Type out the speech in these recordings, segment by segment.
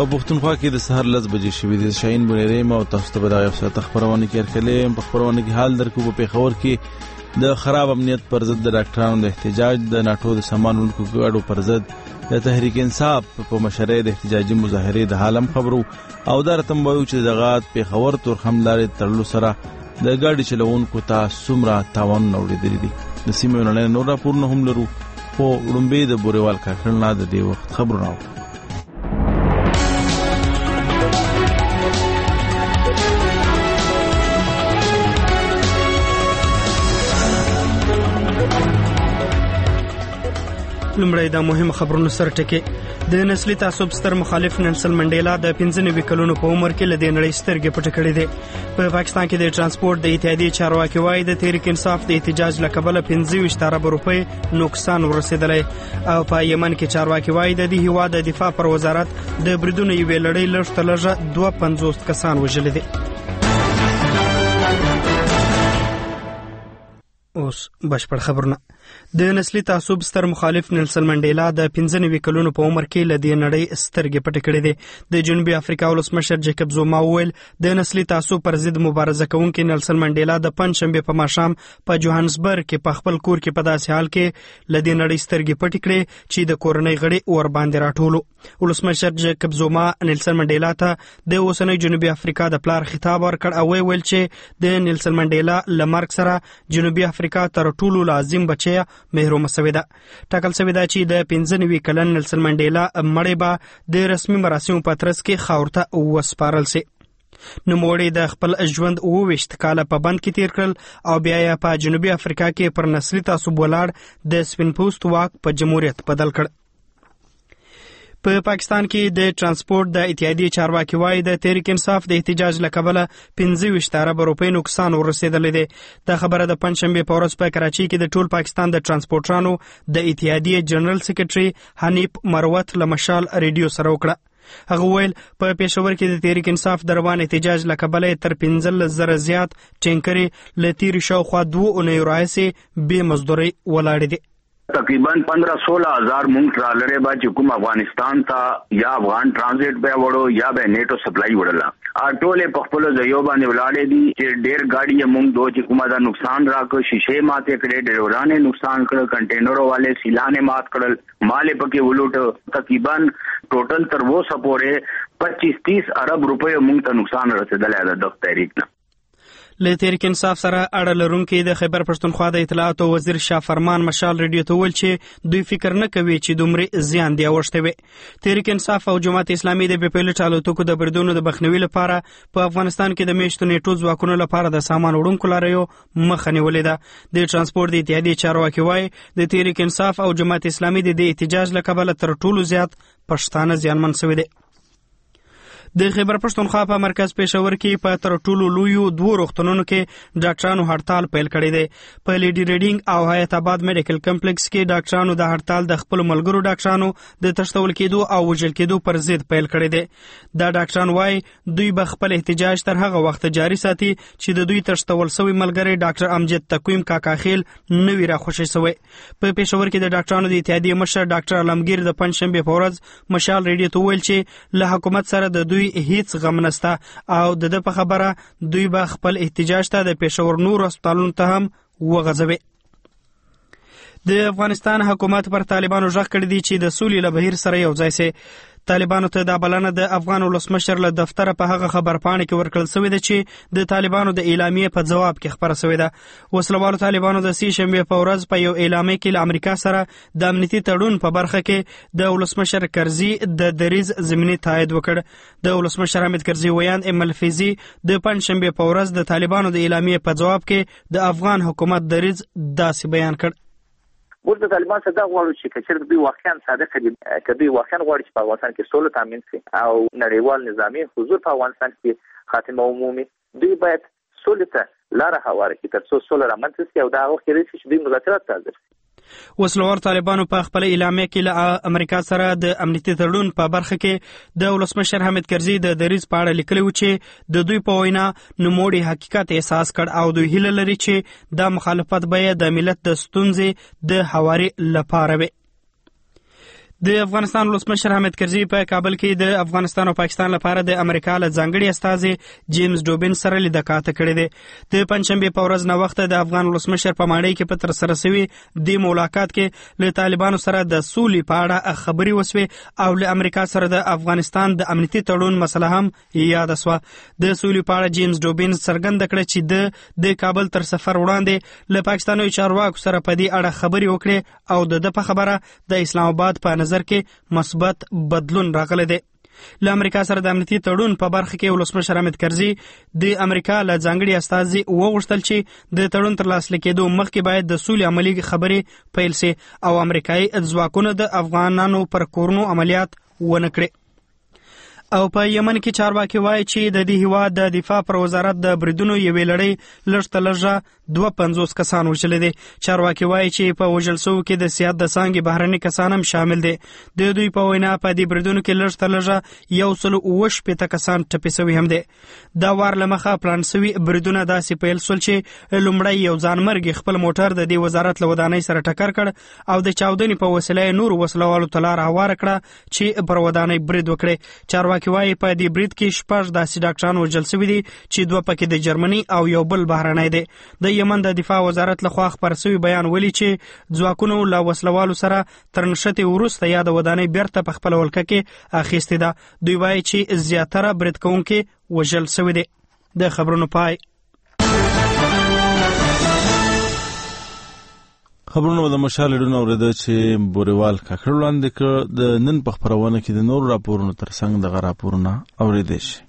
پښتونخوا کې د سحر 10 بجې شوې د شاهین بنيري او تاسو ته د افسات خبرونه کې ارکلې په خبرونه کې حال درکو په پیښور کې د خراب امنیت پر ضد د ډاکټرانو د احتجاج د ناټو د سامانونکو ګډو پر ضد د تحریک انصاف په مشرۍ د احتجاجي مظاهره د حالم خبرو او درته وایو چې دغه پیښور تور حملارې تړلو سره د ګاډي چلوونکو ته سمرا تاوان اوریدل دي د سیمې نه نور راپورونه هم لرو په وړاندې د بوريوال کاکړ نه د دې وخت خبرونه لمړی د مهم خبرونو سره ټکی د نسلي تعصب ستر مخالف نلسن منډیلا د 95 کلونو په عمر کې لدې نړۍ سترګې پټې کړې دي په پاکستان کې د ترانسپورت د اتحادیې چارواکي وايي د تحریک انصاف د احتجاج لکبله 25 ارب روپۍ نقصان ورسېدلی او په یمن کې چارواکي وايي د دې هیواد د دفاع پر وزارت د بریدونو یوې لړۍ لږ تر لږه 250 کسان وژلي دي. اوس بشپړ خبرونه. د نسلي تعصب ستر مخالف نلسن منډیلا د 95 کلونو په عمر کې لدې نړۍ سترګې پټې کړې دي. د جنوبي افریقا ولسمشر جیکب زوما وویل د نسلي تعصب پر ضد مبارزه کوونکي نلسن منډیلا د پنځشنبه په ماښام په جوهانسبرګ کې په خپل کور کې په داسې حال کې لدې نړۍ سترګې پټې کړې چې د کورنۍ غړي ور باندې راټولو. ولسمشر جیکب زوما نلسن منډیلا ته د اوسنۍ جنوبي افریقا د پلار خطاب ورکړ او ویل چې د نلسن منډیلا له مرګ سره جنوبي افریقا تر ټولو لازم بچي محروم شوی ده. ټاکل شوی ده چې د 95 کلن نلسن منډیلا مړی به د رسمي مراسمو په ترڅ کې خاور ته وسپارل شي. نوموړی د خپل ژوند 29 کاله په بند کې تیر کړل او بیا یې په جنوبي افریقا کې پر نسلي تعصب ولاړ د سپین پوست واک په جمهوریت بدل کړ. په پاکستان کې د ترانسپورت د اتحادیې چارواکي وايي د تحریک انصاف د احتجاج لکبله 25 ارب روپۍ نقصان ورسېدلی دی. دا خبره د پنځشنبه په ورځ په کراچۍ کې د ټول پاکستان د ترانسپورټرانو د اتحادیې جنرال سیکریټري حنیف مروت له مشال ریډیو سره وکړه. هغه ویل په پېښور کې د تحریک انصاف د روان احتجاج لکبله تر 15,000 زیات ټینکرې له تیرې شاوخوا 2 اونیو راهیسې بې مزدورۍ ولاړې دي. تقریبا 15-16 हज़ार مونږ ترالره با چې کوم افغانستان ته یا افغان ترانزیت به وړو یا به نیټو سپلای وړلا ټوله په خپل ځایو باندې ولاړې دي چې ډېر ګاډي مونږ دوه چې کومه دا نقصان راکړ شیشه ماته کړې ډرورانه نقصان کړ کنټینرو والے سیلانه مات کړل مال پکې ولوټ تقریبا ټوټل تر وو سپورې 25-30 ارب روپے مونږ ته نقصان رسیدلی د تحریک نه. له تحریک انصاف سره اړه لرونکي د خیبر پښتونخوا د اطلاعات او وزیر شاه فرمان مشال ریډیو ته ویل چې دوی فکر نه کوي چې دومره زیان دی اوښته وي. تحریک انصاف او جماعت اسلامي د بیپیلټ الوتکو د بریدونو د بخنوي لپاره په افغانستان کې د میشتو نیټو ځواکونو لپاره د سامان وړونکو لاریو مخه نیولې ده. د ترانسپورت د اتحادیې چارواکي وايي د تحریک انصاف او جماعت اسلامي د احتجاج لکبله تر ټولو زیات پښتانه زیانمن شوي دي. د خیبر پښتونخوا په مرکز پېښور کې په تر ټولو لویو 2 روغتونونو کې ډاکټرانو هړتال پیل کړی دی. په لیډي ریډینګ او حیات آباد میډیکل کمپلیکس کې ډاکټرانو د هړتال د خپل ملګرو ډاکټرانو د تښتول کېدو او وژل کېدو پر ضد پیل کړی دی. دا ډاکټران وايي دوی به خپل احتجاج تر هغه وخت جاري ساتي چې د دوی تښتول شوی ملګری ډاکټر امجد تقویم کاکاخیل نوی راخوشي شوی. په پېښور کې د ډاکټرانو د اتحادیې مشر ډاکټر علمگیر د پنځشنبه په ورځ مشال ریډیو ته ویل چې له حکومت سره د دوی هیڅ غم نشته او د په خبره دوی به خپل احتجاج ته د پېښور نور هسپتالونو ته هم وغځوي. د افغانستان حکومت پر طالبانو ژغ کړی دی چې د سولې له بهیر سره یو ځای شي. طالبانو ته دا بلنه د افغان ولسمشر له دفتره په هغه خبرپاڼه کې ورکړل شوې ده چې د طالبانو د اعلامیې په جواب کې خبره شوې ده. وسلوالو طالبانو د سې شنبه په ورځ په یو اعلامیه کې له امریکا سره د امنیتي تړون په برخه کې د ولسمشر کرزي د دریځ ضمني تایید وکړ. د ولسمشر حامد کرزي ویاند ام الفیزي د پنځشنبه په ورځ د طالبانو د اعلامیې په جواب کې د افغان حکومت دریځ داسې بیان کړ. موږ د طالبان څخه دا غواړو چې کچېر دوی واقعا صادق دي چې دوی واقعا غواړي چې په افغانستان کې سوله تامین شي او نړیوال نظامي حضور په افغانستان کې خاتمه ومومي. دوی باید سولې ته لاره هواره کړي تر څو سوله رامنځته شي او دا وخت کې چې دوی مذاکرات ته حاضر شي. وسلوار طالبانو په خپل اعلامیه کې له امریکا سره د امنیتي تړون په برخه کې د ولسمشر حامد کرزي د دریځ په اړه لیکلي و چې د دوی په وینا نوموړي حقیقت احساس کړ او دوی هیله لري چې دا مخالفت به د ملت د ستونزې د هواري لپاره وي. د افغانستان ولسمشر حامد کرزي په کابل کې د افغانستان او پاکستان لپاره د امریکا له ځانګړي استازي جیمز ډوبین سره لیدکاته کړې ده. د پنځشنبه په ورځ نه وخت د افغان ولسمشر په ماڼۍ کې په تر سره شوی د ملاقات کې له طالبانو سره د سولې په اړه خبرې وسوې او له امریکا سره د افغانستان د امنیتي تړون مسله هم یاد شوه. د سولې په اړه جیمز ډوبین څرګنده کړه چې د کابل تر سفر وړاندې له پاکستاني چارواکو سره په دې اړه خبرې وکړې او د په خبره د اسلام آباد په نظر کې مثبت بدلون راغلی دی. له امریکا سره د امنیتي تړون په برخه کې ولسمشر حامد کرزي د امریکا له ځانګړي استازي وغوښتل چې د تړون تر لاسلیک کېدو مخکې باید د سولې عملي خبرې پیل شي او امریکایي ځواکونه د افغانانو پر کورونو عملیات ونه کړي. او په یمن کې چارواکي وایي چې د دې هیواد د دفاع پر وزارت د بریدونو یوې لړۍ لږ تر لږه 52 کسان وژلي دي. چارواکي وایي چې په وژل شوو کې د سیاحت د څانګې بهرني کسان هم شامل دي. د دوی په وینا په دې بریدونو کې لږ تر لږه 180 کسان ټپي شوي هم دي. دا وار له مخه پلان شوي بریدونه داسې پیل شول چې لومړی یو ځانمرګي خپل موټر د دې وزارت له ودانۍ سره ټکر کړ او د چاودنې په وسیله نور وسلوالو ته لار هواره کړه چې پر ودانۍ برید وکړي. چارواکي وايي په دې برید کې 6 داسې ډاکټران وژل شوي دي چې 2 پکې د جرمني او یو بل بهرنی دی. د یمن د دفاع وزارت لخوا خپاره شوی بیان ولي چې ځواکونو له وسلوالو سره تر نښتې وروسته یا د ودانۍ بیرته په خپله ولکه کې اخیستې ده. دوی وایي چې زیاتره برید کوونکي وژل شوي دي. د خبرونو پای. خبرونه د مشال ډونه اورېده چې بوريوال کاکړ وړاندې کړ. د نن په خبرونه کې د نور راپورونو ترڅنګ دغه راپورونه اورېدای شي.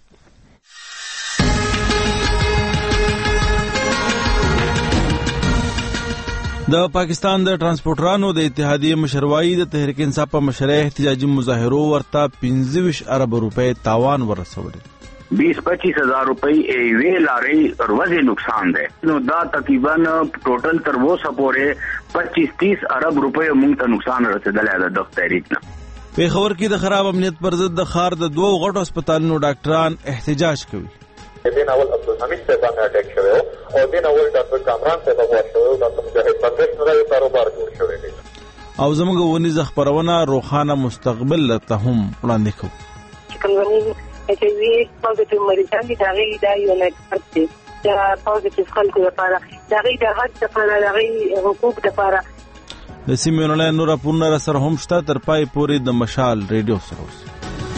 د پاکستان د ترانسپورټرانو د اتحادیې مشروعي د تحریک انصاف په مشرۍ احتجاجي مظاهرو ورته 25 ارب روپے تاوان ورسولې. 20-25 हज़ार रुपए वे लारे रोजे नुकसान दे. دا تقریبا ټوټل تر وسه پورې 25-30 ارب روپے مونږ ته نقصان رسیدلی د دغه تحریک نه. پیښور کې د خراب امنیت پر ضد د ښار د 2 غټو هسپتالونو ډاکټران احتجاج کوي. دین اول عبدالحمید صاحب باندې اٹیک شوی او دین اول ډاکټر کامران صاحب باندې شوی او ډاکټر مجاهد پندش نوري کاروبار جوړ شوی دی. او زموږ ونیزه خبرونه روخانه مستقبل ته هم وړاندې کوي. چې وی پوزټیو مریضان دي دا غي دا یو لکه دی دا پوزټیو خلکو لپاره دا غي د حق لپاره دا غي حقوق لپاره د سیمې نه نور راپورونه سره هم شته. تر پای پورې د مشال ریډیو سره اوس.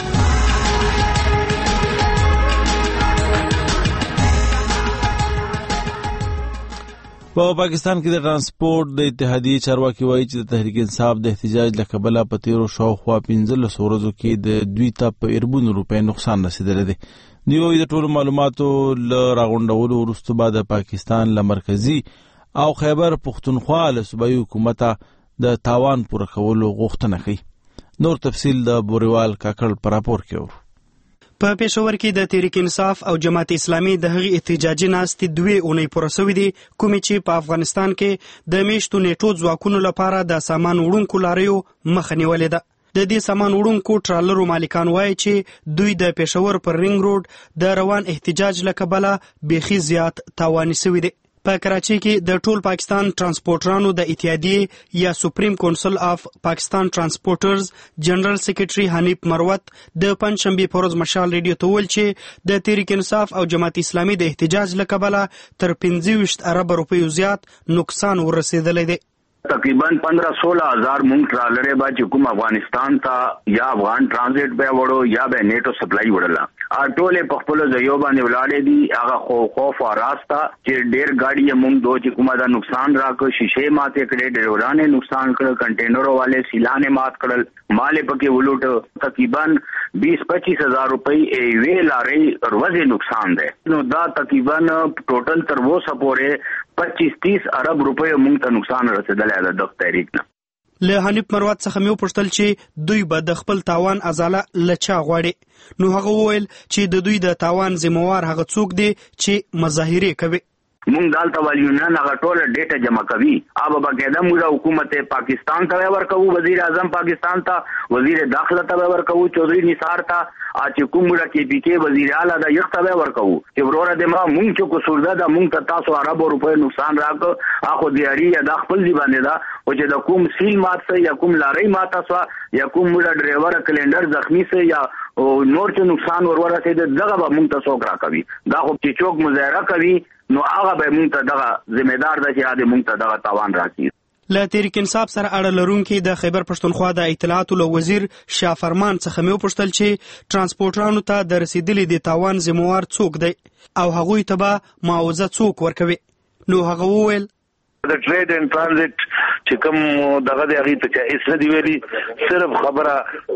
په پاکستان کې د ترانسپورت د اتحادیې چارواکي وایي چې د تحریک انصاف د احتجاج له کبله په تیرو شاوخوا 15 ورځو کې د دوی ته په اربونو روپۍ نقصان رسیدلی دی. دوی وایي د ټولو معلوماتو له راغونډولو وروسته به د پاکستان له مرکزي او خیبر پښتونخوا له صوبایي حکومته د تاوان پوره کولو غوښتنه کوي. نور تفصیل د بوريوال کاکړ په راپور کې اورو. په پېښور کې د تحریک انصاف او جماعت اسلامي د هغې احتجاجي ناستې 2 اونۍ پوره شوې دي کومې چې په افغانستان کې د میشتو نیټو ځواکونو لپاره د سامان وړونکو لاریو مخه نیولې ده. د دې سامان وړونکو ټرالرو مالکان وایي چې دوی د پېښور پر رینګ روډ د روان احتجاج له کبله بیخي زیات تاواني شوي دي. په کراچۍ کې د ټول پاکستان ترانسپورټرانو د اتحادیې یا سپریم کونسل اف پاکستان ترانسپورټرز جنرال سیکریټري حنیف مروت د پنځشنبې په ورځ مشال ریډیو ته وویل چې د تحریک انصاف او جماعت اسلامي د احتجاج له کبله تر 25 ارب روپیو زیات نقصان ورسېدلی دی. تقریبا 15-16 हज़ार مونږ ټرالرې با چې کوم افغانستان ته یا افغان ټرانزیټ به وړو یا به نیټو سپلای وړله ټولې په خپل ځایو باندې ولاړې دي. هغه خوف او راستا چې ډېر گاډي مونږ دوه چې کومه دا نقصان راکړ شیشه ماته کړې ډرورانه نقصان کړ کنټینرو والے سیلانه مات کړل مال پکې ولوټ تقریبا 20-25 हज़ार روپۍ وی لارې روزه نقصان ده. نو دا تقریبا ټوټل تر وسه پورې 25-30 ارب روپے مونږ ته نقصان رسیدلی د دغه تحریک نه. له حنیف مروت څخه مې وپوښتل چې دوی به د خپل تاوان ازاله له چا غواړي. نو هغه وویل چې د دوی د تاوان ذمہوار هغه څوک دی چې مظاهرې کوي. مونږ دالته ول یونین هغه ټول ډیټا جمع کوي اب باقاعده موږ حکومت پاکستان ته ورکو وزیر اعظم پاکستان ته وزیر داخله ته ورکو چودھری نثار ته چې کومه کې پی کې وزیر اعلی دا یو ته ورکو چې وروره د ما مونږ چې کو سوردا د مونږ ته تاسو عربو روپے نقصان راکو اخو دی اړي د خپل دی باندې دا او چې د کوم سیل مات سه یا کوم لارې مات سه یا کوم موږ ډرایور کلندر زخمی سه یا نور چې نقصان ورور سه دغه به مونږ ته څوک راکوي دا خو چې څوک مظاهره کوي نو هغه به مونږ ته دغه ذمہ دار ده چې هغه مونږ ته دغه تاوان راکړي. له تحریک انصاف سره اړه لرونکي د خیبر پښتونخوا د اطلاعاتو له وزیر شاه فرمان څخه مې وپوښتل چې ترانسپورټرانو ته د رسیدلې د تاوان ذمہوار څوک دی او هغوی ته به معاوضه څوک ورکوي. نو هغه وویل د ټریډ اینڈ ټرانزیت چې کوم دغه د هغه ته چې اسره دی ویلي صرف خبره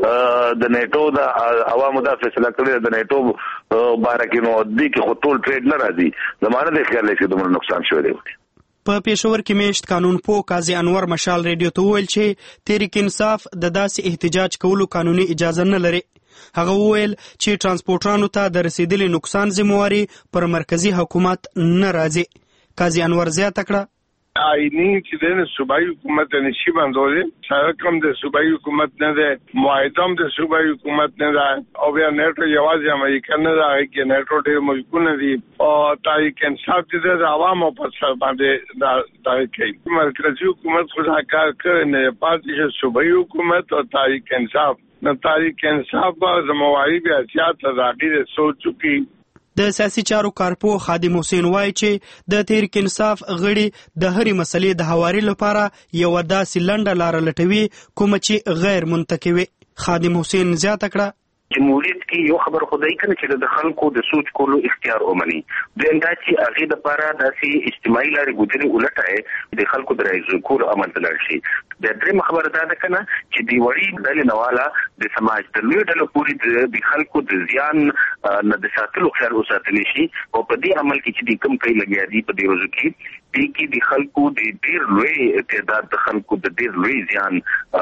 د نیټو د عوامو د فیصله کړی د نیټو بارکینو دی کې خو ټول ټریډ نه راځي زمانه د خیال کې دومره نقصان شوی دی. په پېښور کې میشت قانون پوه قاضي انور مشال ریډیو ته وویل چې تحریک انصاف د داسې احتجاج کولو قانوني اجازه نه لري. هغه وویل چې ترانسپورټرانو ته د رسیدلې نقصان ذمہواري پر مرکزی حکومت نه راځي. قاضي انور زیاته کړه آئینی چې د صوبایي حکومت نشي باندې سرکم د صوبایي حکومت نه ده معاهدم د صوبایي حکومت نه ده او بیا نیټو یوازې امریکا نه ده کې نیټو ډېر ملکونه دي او تحریک انصاف د عوامو په سر باندې دا کوي مرکزی حکومت خو دا کار کوي نه پاتې صوبایي حکومت او تحریک انصاف نه تحریک انصاف په زمواري بیا سیاست راغلي سوچو کې. د سیاسي چارو کارپو خادم حسین وایي چې د تحریک انصاف غړي د هرې مسلې د هواري لپاره یو داسې لنډه لار لټوي کومه چې غیر منطقي وي. خادم حسین زیاته کړه جمهوریت کې یو خبر خدای کنه چې د خلکو د سوچ کولو اختیار ومني د انده چې هغه د لپاره داسې اجتماعي لارې ګوتنی ولټه د خلکو د راځو کول عمل تلل شي. د دریم خبره دا ده کنه چې دی وړي د نواله د سماج د لوی ډلو پوری د خلکو د زیان نه د ساتلو خیال وساتلی شي او په دې عمل کې چې د کم کوي لګیا دي په دې ورځو کې د خلکو د ډیر لوی تعداد د خلکو د ډیر لوی زیان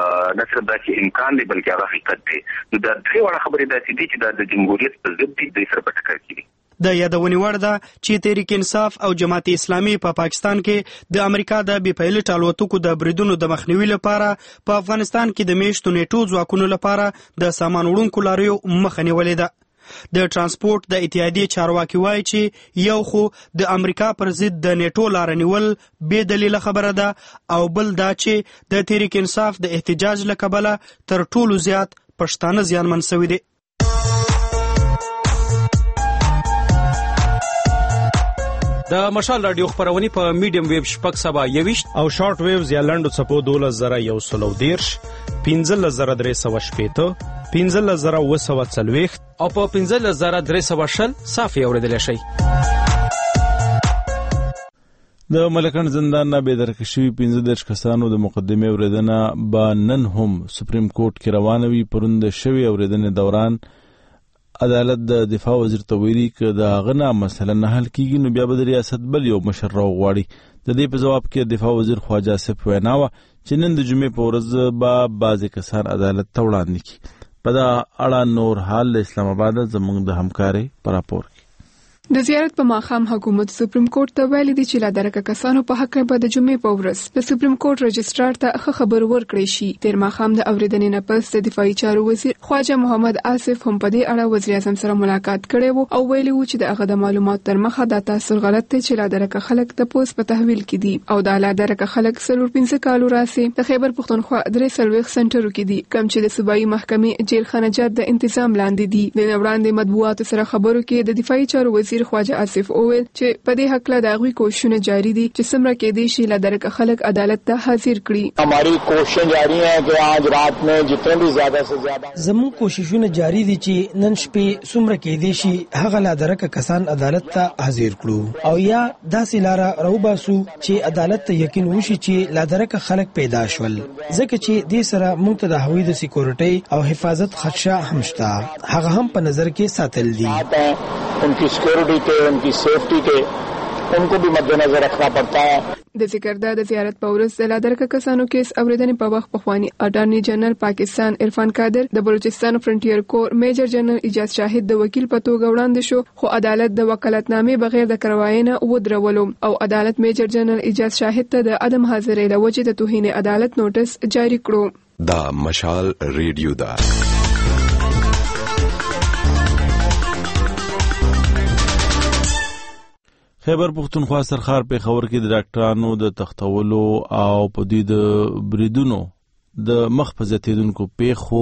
نه څه د امکان دی بلکې هغه حقیقت دی. د درې وړه خبرې داسې دي چې د جمهوریت په ضد دي د سره پټکر کړي. د یادونې وړ ده چې تحریک انصاف او جماعت اسلامي په پاکستان کې د امریکا د بي پایلټ الوتکو د بریدونو د مخنیوي لپاره په افغانستان کې د میشتو نیټو ځواکونو لپاره د سامان وړونکو لاریو مخه نیولې ده. د ترانسپورت د اتحادیې چارواکي وایي چې یو خو د امریکا پر ضد د نیټو لار نیول بې دلیله خبره ده او بل دا چې د تحریک انصاف د احتجاج له کبله تر ټولو زیات پښتانه زیانمن شوي دي. د مشال رادیو خبرونه په میډیم ویب شپږ سبا 21 او شارټ ویوز یا لنډو چپو 12110 15315 15040 او په 15320 صافي اوریدل شي. د ملکن زندان نه بېدرکه شوي 15 کسانو د مقدمې اوریدنه به نن هم سپریم کورټ کې روانه وي. پرون د شوې اوریدنې دوران عدالت د دفاع وزیر ته ویلي که د هغه نه مسله نه حل کیږي نو بیا به د ریاست بل یو مشر راوغواړي. د دې په جواب کې دفاع وزیر خواجه آصف وینا وه چې نن د جمعې په ورځ به بعضې کسان عدالت ته وړاندې کړي. په دغه اړه نور حال له اسلام آباد زموږ د همکارۍ په راپور کې. د زیارت په ماښام حکومت سپریم کورټ ته ویلي دي چې لا درکه کسانو په حق به د جمعې په ورځ د سپریم کورټ رجسترار ته خبر ورکړی شي. تیر ماښام د اوریدنې نه پس د دفاعي چارو وزیر خواجه محمد آصف هم په دې اړه وزیر اعظم سره ملاقات کړی وو او ویلي وو چې د هغه د معلومات تر مخه دا تاثر غلط دی چې لا درکه خلک د پوس په تحویل کې دي او د لا درکه خلک 15 کالو راسي د خیبر پښتونخوا 3 سنټرو کې دي کم چې د صوبایي محکمې جیل خانجات د انتظام لاندې دي. د وړاندې مطبوعاتو سره خبرو کې د دفاعي چارو وزیر خواجه آصف اویل چې په دې حق له داغوي کوششونه جاری دي چې څومره کې دي شي لا درکه خلک عدالت ته حاضر کړي. हमारी कोशिशें जारी हैं कि आज रात में जितने भी ज्यादा से ज्यादा زموږ کوششونه جاری دي چې نن شپې څومره کې دي شي هغه لا درکه کسان عدالت ته حاضر کړو او یا داسې لاره راوباسو چې عدالت ته یقین وشي چې لا درکه خلک پیدا شول ځکه چې دې سره موږ ته د هوی د سکیورټي او حفاظت خدشه هم شته هغه هم په نظر کې ساتل دي. उनकी सिक्योरिटी के उनकी सेफ्टी के उनको भी मद्देनजर रखना पड़ता है। د ذکر د زیارت په ورځ د لادرکه کسانو کیس اوریدنې په وخت پخوانی اټارنی جنرال پاکستان عرفان قادر د بلوچستان فرنټیر کور میجر جنرال اجاز شاهد د وکیل په توګه وړاندې شو، خو عدالت د وکالتنامې بغیر د کروایینه ودرولو او عدالت میجر جنرال اجاز شاهد ته د عدم حاضرۍ له وجې د توهین عدالت نوټس جاری کړو. دا مشال ریډیو دا خیبر پختونخوا سرخار پیښور کې د ډاکټرانو د تختولو او په دې د بریدونو د مخ په زیاتېدونکو پیښو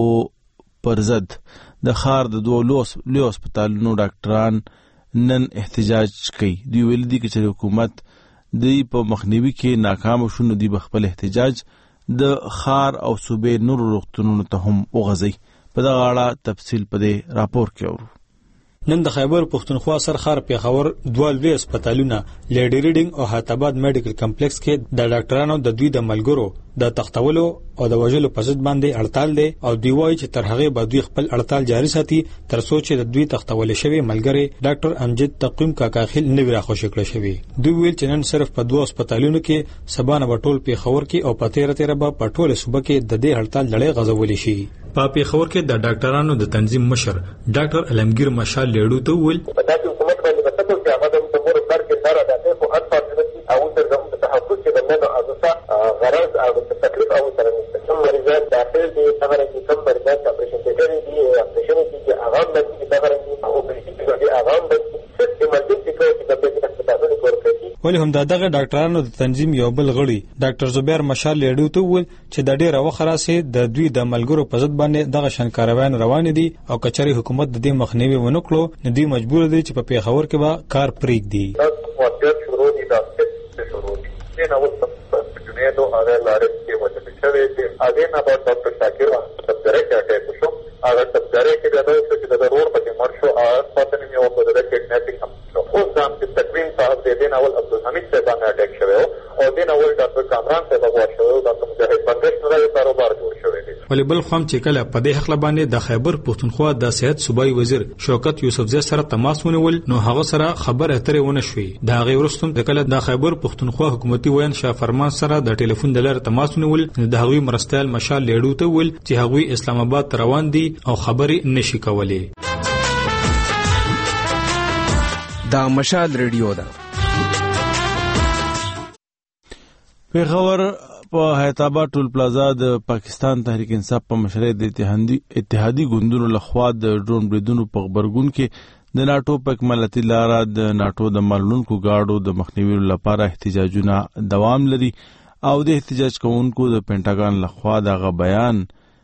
پر ضد د ښار د دوه لوی هسپتالونو ډاکټران نن احتجاج کوي. دوی ویل دي چې حکومت دوی په مخنیوي کې ناکام شو، نو دوی خپل احتجاج د ښار او صوبې نورو روغتونونو ته هم وغځي. په دغه اړه تفصیل په دې راپور کې اورو. نن د خیبر پختونخوا سرخار پیښور دوه لوی هسپتالونه لیډي ریډینګ او حاتباد میډیکل کمپلیکس کې د ډاکټرانو د دوی د ملګرو د تختولو او د وژلو په ضد باندې اړتال دي او دوی وایي چې تر هغه به دوی خپل اړتال جاری ساتي تر څو چې د دوی تختول شوی ملګری ډاکټر امجد تقویم کاکاخیل نوی راخوشي کړی شوی. دوی ویل چې نن صرف په دوه هسپتالونو کې سبانه بټول پیښور کې او په 13 به پټول صوبه کې د دې اړتال لړۍ غزولې شي. په پیښور کې د ډاکټرانو د تنظیم مشر ډاکټر علمگیر مشال لیډو ته ویل په داسې حکومت باندې په تاسو کې هغه د مور پر کې سره د تاسو هر څه او تر کوم تحفظ چې د نن ازسا غرض او تکلیف او سره کوم مریضان داخل دي څنګه چې کوم مریضان اپریشن کوي دي اپریشن کې هغه باندې څنګه او اپریشن کې هغه باندې چې مرګ کوي چې د هسپتالونو ورکړي. ولی هم دغه ډاکټرانو د تنظیم یو بل غړي ډاکټر زبیر مشال لیډو ته ویل چې د ډیره وخت راځي د دوی د ملګرو په ضد باندې دغه شنکاروان روان دي او کچري حکومت د دې مخنیوي ونکړو نه دی مجبور دي چې په پیښور کې به کار پرېږدي. واقعیت شروع دي دا شروع دي نه نو څه نو هغه لارې کې وځي چې هغه نه به ډاکټر شاکر تبدره کې شو هغه تبدره کې دا چې د ضرور په مرشو پاتې نه یو په دغه کې کډناپینګ او ځم چې تکوین صاحب دې دین اول عبدالحمید صاحب باندې اٹیک شوی او دین اول ډاکټر کامران صاحب باندې شوی او ډاکټر مجاهد بندش نړۍ کاروبار جوړ شوی دی. ولی بل خام چې کله په دې حق باندې د خیبر پختونخوا د صحت صوبایي وزیر شوکت یوسفزی سره تماس ونیول نو هغه سره خبره اترې ونه شوې. دا غي ورستون د کله د خیبر پختونخوا حکومتي وین شاه فرمان سره د ټلیفون د لارې تماس ونیول د هغوی مرستیال مشال لیډو ته ویل چې هغوی اسلام آباد روان دي او خبرې نشي کولای. دا مشال ریډیو دا پیښور په حیدرآباد ټول پلازا د پاکستان تحریک انصاف په مشرۍ د اتحادي ګوندونو لخوا د ډرون بریدونو په خبرګون کې د ناټو په اکمالاتي لاره د ناټو د معلوماتو گاډو د مخنیوي لپاره احتجاجونه دوام لري او د احتجاج کوونکو د پینټاګان لخوا دغه بیان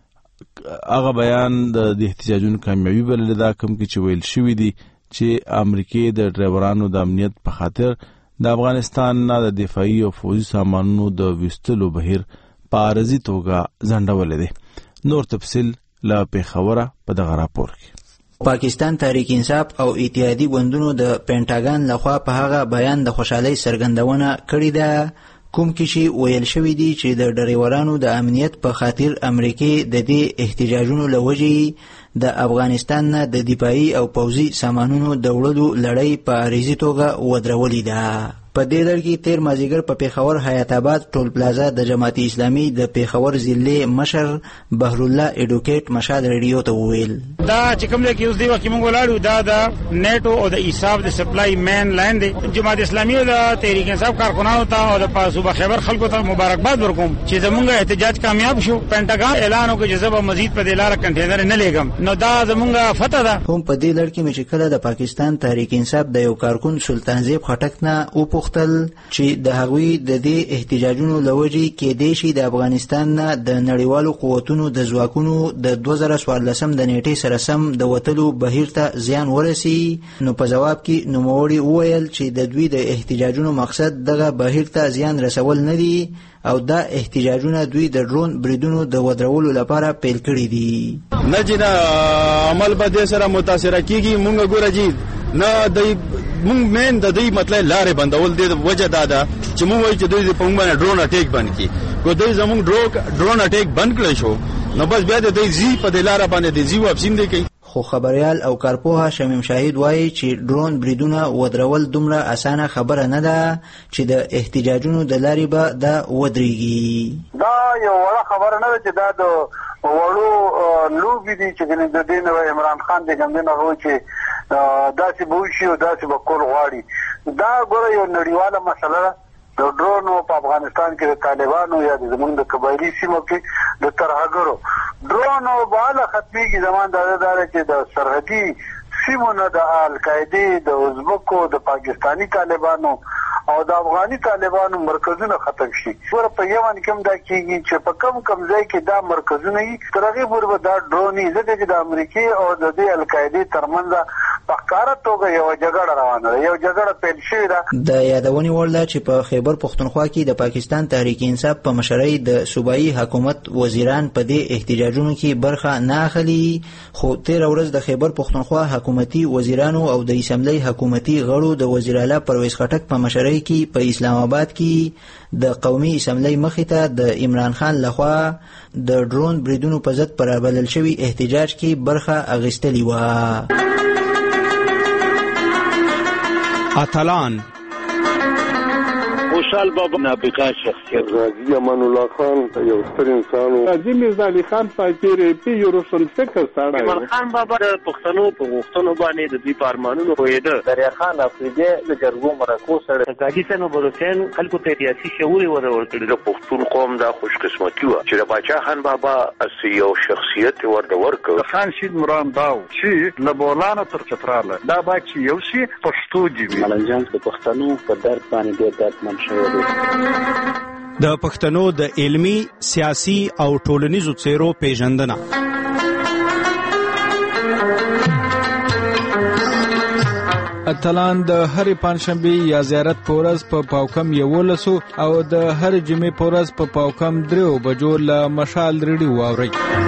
د احتجاجونو کامیابی بلل دا کوم کې چې ویل شوی دی چې امریکای د ډرایورانو د امنیت په خاطر د افغانستان نه د دفاعي او فوجي سامانونو د وستلو بهیر په عارضي توګه ځنډول دي. نور تفصیل لا پیښوره په دغه راپور کې. پاکستان تحریک انصاف او اتحادی ګوندونو د پینټاګان لخوا په هغه بیان د خوشحالۍ څرګندونه کړې ده کوم کې شي ویل شوی دی چې د ډرایورانو د امنیت په خاطر امریکای د دې احتجاجونو لوجې د افغانستان نه د دفاعي او پوځي سامانونو د وړلو لړۍ په عارضي توګه ودرولې ده. په دې لړ کې تیر مازیګر په پیښور حیات آباد ټول پلازا د جماعت اسلامي د پیښور ضلع مشر بهر الله اډوکیټ مشال ریډیو ته وویل دا چې کوم کې اوس دی وکه مونږ ولاړو دا د نیټو او د حساب د سپلای مین لاین دی. جماعت اسلامي او د تحریک انصاف کارکنانو ته او د صوبه خیبر خلکو ته مبارکباد ورکوم چې زمونږ احتجاج کامیاب شو. پینټاګان اعلان وکړ چې زه به مزید په دې لار کنټینر نه لګم نو دا زمونږ فتح ده. هم په دې لړ کې مې چې کله د پاکستان تحریک انصاف د یو کارکون سلطان زیب خټک نه وپوښتل چې د هغوی د دې احتجاجونو لوجې کې دیشي د افغانستان نه د نړیوالو قوتونو د ځواکونو د 2014 د نیټې سره سم د وټلو بهیر ته زیان ورسي نو په جواب کې نوموړي وویل چې د دوی د احتجاجونو مقصد دغه بهیر ته زیان رسول نه دي او دا احتجاجونه دوی د ډرون بریدونو د ودرولو لپاره پیل کړي دي. نه جنا عمل به د سره متاثر کیږي مونږ ګورې جی نه د مونږ مین د دې مطلب لارې بندول د وجه دا چې مونږ وایي چې دوی په مونږ باندې ډرون اٹیک بند کی کو دوی زمونږ ډرون اٹیک بند کړی شو نو بس بیا د دې زی په دلاره باندې د زی واپسین دی کوي. خو خبريال او کارپوها شمیم شاهد وایي چې ډرون بریدونه ودرول دومره اسانه خبره نه ده چې د احتجاجونو د لارې به دا ودرېږي. دا یو وړه خبره نه ده چې دا د وړو لوبې دي چې د دې نه عمران خان د ګمدن هغه چې داسې به وشي او داسې به کول غواړي. دا ګوره یو نړیواله مسله ده. د ډرونو په افغانستان کې د طالبانو یا د زمونږ د قبایلي سیمو کې د ترهګرو ډرونو بالا ختمېږي. زمان دا ده چې د سرحدي سیمو نه د القاعدې د ازبکو د پاکستاني طالبانو او د افغاني طالبانو مرکزونه ختم شي. ور په یمن کې هم دا کېږي چې په کم ځای کې دا مرکزونه وي تر هغې پورې به دا ډرونې ځکه چې د امریکې او د دې القاعدې ترمنځ په ښکاره توګه یوه جګړه روانه ده، یو جګړه پیل شوې ده. د یادونې وړ ده چې په خیبر پښتونخوا کې د پاکستان تحریک انصاف په مشرۍ د صوبایي حکومت وزیران په دې احتجاجونو کې برخه نه اخلي، خو تېره ورځ د خیبر پښتونخوا حکومتي وزیرانو او د اسمبلی حکومتي غړو د وزیر اعلی پرویز خټک په مشرۍ کې په اسلام آباد کې د قومي اسمبلی مخې ته د عمران خان لخوا د ډرون بریدونو په ضد پر بلل شوي احتجاج کې برخه اخیستلې وه. اتلان خوشحال بابا نابغه شخصیت، غازی امان الله خان یو ستر انسان و، غازی میرزا علي خان پاکيري پی یو روشن فکر سره، عمر خان بابا د پښتنو په غوښتنو باندې د دوی په ارمانونو پوهېده، دریا خان افریدي د جرګو مرکو سره، غازی سنو بروسین خلکو ته سیاسي شعور ورکړي. د پښتون قوم دا خوش قسمتي و چې د باچا خان بابا اسی یو شخصیت ورکړ. خان شید مرام داو چې لبولانه تر چتراله دا با چې یو شي پښتو دی. ملنجان د پښتنو په درد باندې ډېر دردمن د پښتنو د علمی، سیاسي او ټولنیزو څیرو پیژندنه. اتلان د هر پنځشنبه یا زیارت پورز په پاوکم 11 او د هر جمعې پورز په پاوکم 3 بجو له مشال ریډیو واوري.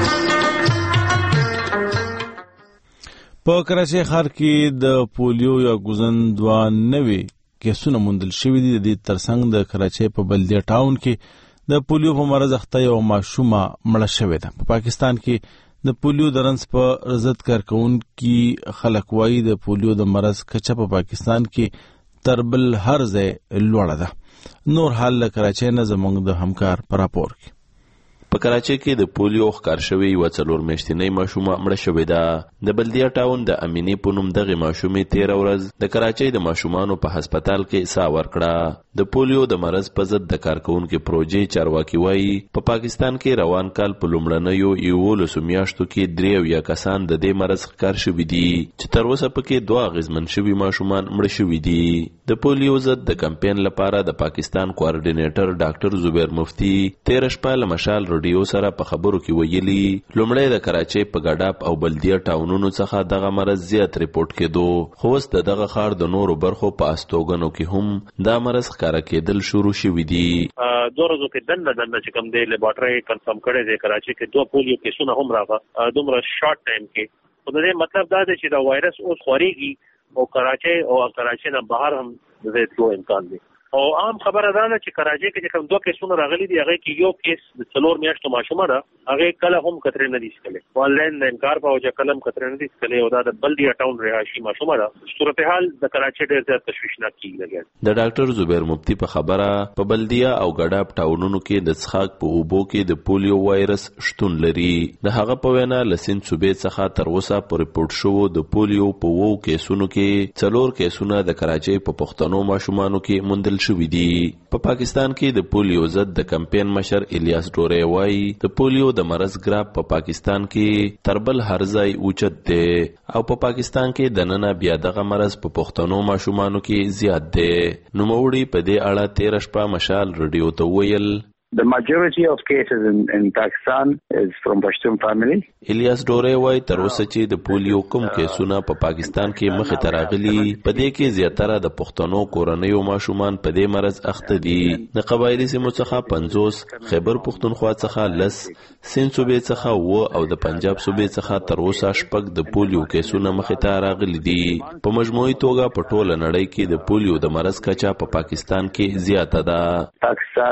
په کراچۍ ښار کې د پولیو یا ګوزندوان نوي کیسونه موندل شوي دي. د دې ترڅنګ د کراچۍ په بلدیه ټاون کې د پولیو په مرض اخته یو ماشومه مړه شوې ده. په پاکستان کې د پولیو د رنځ په ضد کارکوونکي خلک وایي د پولیو د مرض کچه په پاکستان کې تر بل هر ځای لوړه ده. نور حال له کراچۍ نه زموږ د همکار په راپور کې. په کراچۍ کې د پولیو ښکار شوې یوه 4 میاشتنۍ ماشومه مړه شوې ده. د بلدیه ټاون د امینې په نوم دغې ماشومې تېره ورځ د کراچۍ د ماشومانو په هسپتال کې ساه ورکړه. د پولیو د مرض په ضد د کارکوونکي پروژې چارواکي وایي په پاکستان کې روان کال په لومړنیو 11 میاشتو کې 73 کسان د دې مرض ښکار شوي دي چې تر اوسه پکې 2 اغېزمن شوي ماشومان مړه شوي دي. د پولیو ضد د کمپین لپاره د پاکستان کوارډینیټر ډاکټر زبیر مفتی 13 شپه له مشال ریډیو سره په خبرو کې ویلي لومړی د کراچۍ په ګډاپ او بلدیه ټاونونو څخه دغه مرض زیات ریپورټ کېدو، خو اوس د دغه ښار د نورو برخو په استوګنو کې هم دا مرض ښکاره کېدل شروع شوي دي. 2 ورځو کې دنه چې کوم دی لیبارټرۍ کنفرم کړی دی کراچۍ کې 2 پولیو کیسونه هم راغله دومره شارټ ټایم کې. خو د دې مطلب دا دی چې دا وایرس اوس خورېږي او کراچۍ نه بهر هم د تلو امکان دی. او عام خبره ده چې کراچۍ کې کوم 2 کیسونه راغلي دي هغه کې یو کیس د 4 میاشتو ماشومه ده، هغه کله هم کترې نه دي سکلي، والدین د انکار په وجه کلم کترې نه دي سکلي او دا د بلدیه ټاون رهایشي ماشومه ده. صورتحال د کراچۍ ډېر زیات تشویشناک کیږي. د ډاکټر زبیر مفتی په خبره په بلدیه او ګډاپ ټاونونو کې د څښاک په اوبو کې د پولیو وایرس شتون لري. د هغه په وینا له سیند صوبې څخه تر اوسه په ریپورټ شوو د پولیو په 2 کیسونو کې 4 کیسونه د کراچۍ په پښتنو ماشومانو کې موندل شوي دي. په پاکستان کې د پولیو ضد د کمپین مشر الیاس ډوري وایي د پولیو د مرض ګراف په پاکستان کې تر بل هر ځای اوچت دی او په پاکستان کې د نن بیا دغه مرض په پښتنو ماشومانو کې زیات دی. نوموړي په دې اړه 13 شپه مشال ریډیو ته ویل The majority of cases in Pakistan is from Pashtun family. الیاس ډوري وایي تر اوسه چې د پولیو کوم کیسونه په پاکستان کې مخې ته راغلي په دې کې زیاتره د پښتنو کورنیو ماشومان په دې مرض اخته دي. د قبایلي سیمو څخه 50، خیبر پښتونخوا څخه 10، سیند صوبې څخه 7 او د پنجاب صوبې څخه تر اوسه 6 د پولیو کیسونه مخې ته راغلي دي. په مجموعي توګه په ټوله نړۍ کې د پولیو د مرض کچه په پاکستان کې زیاته ده. Pakistan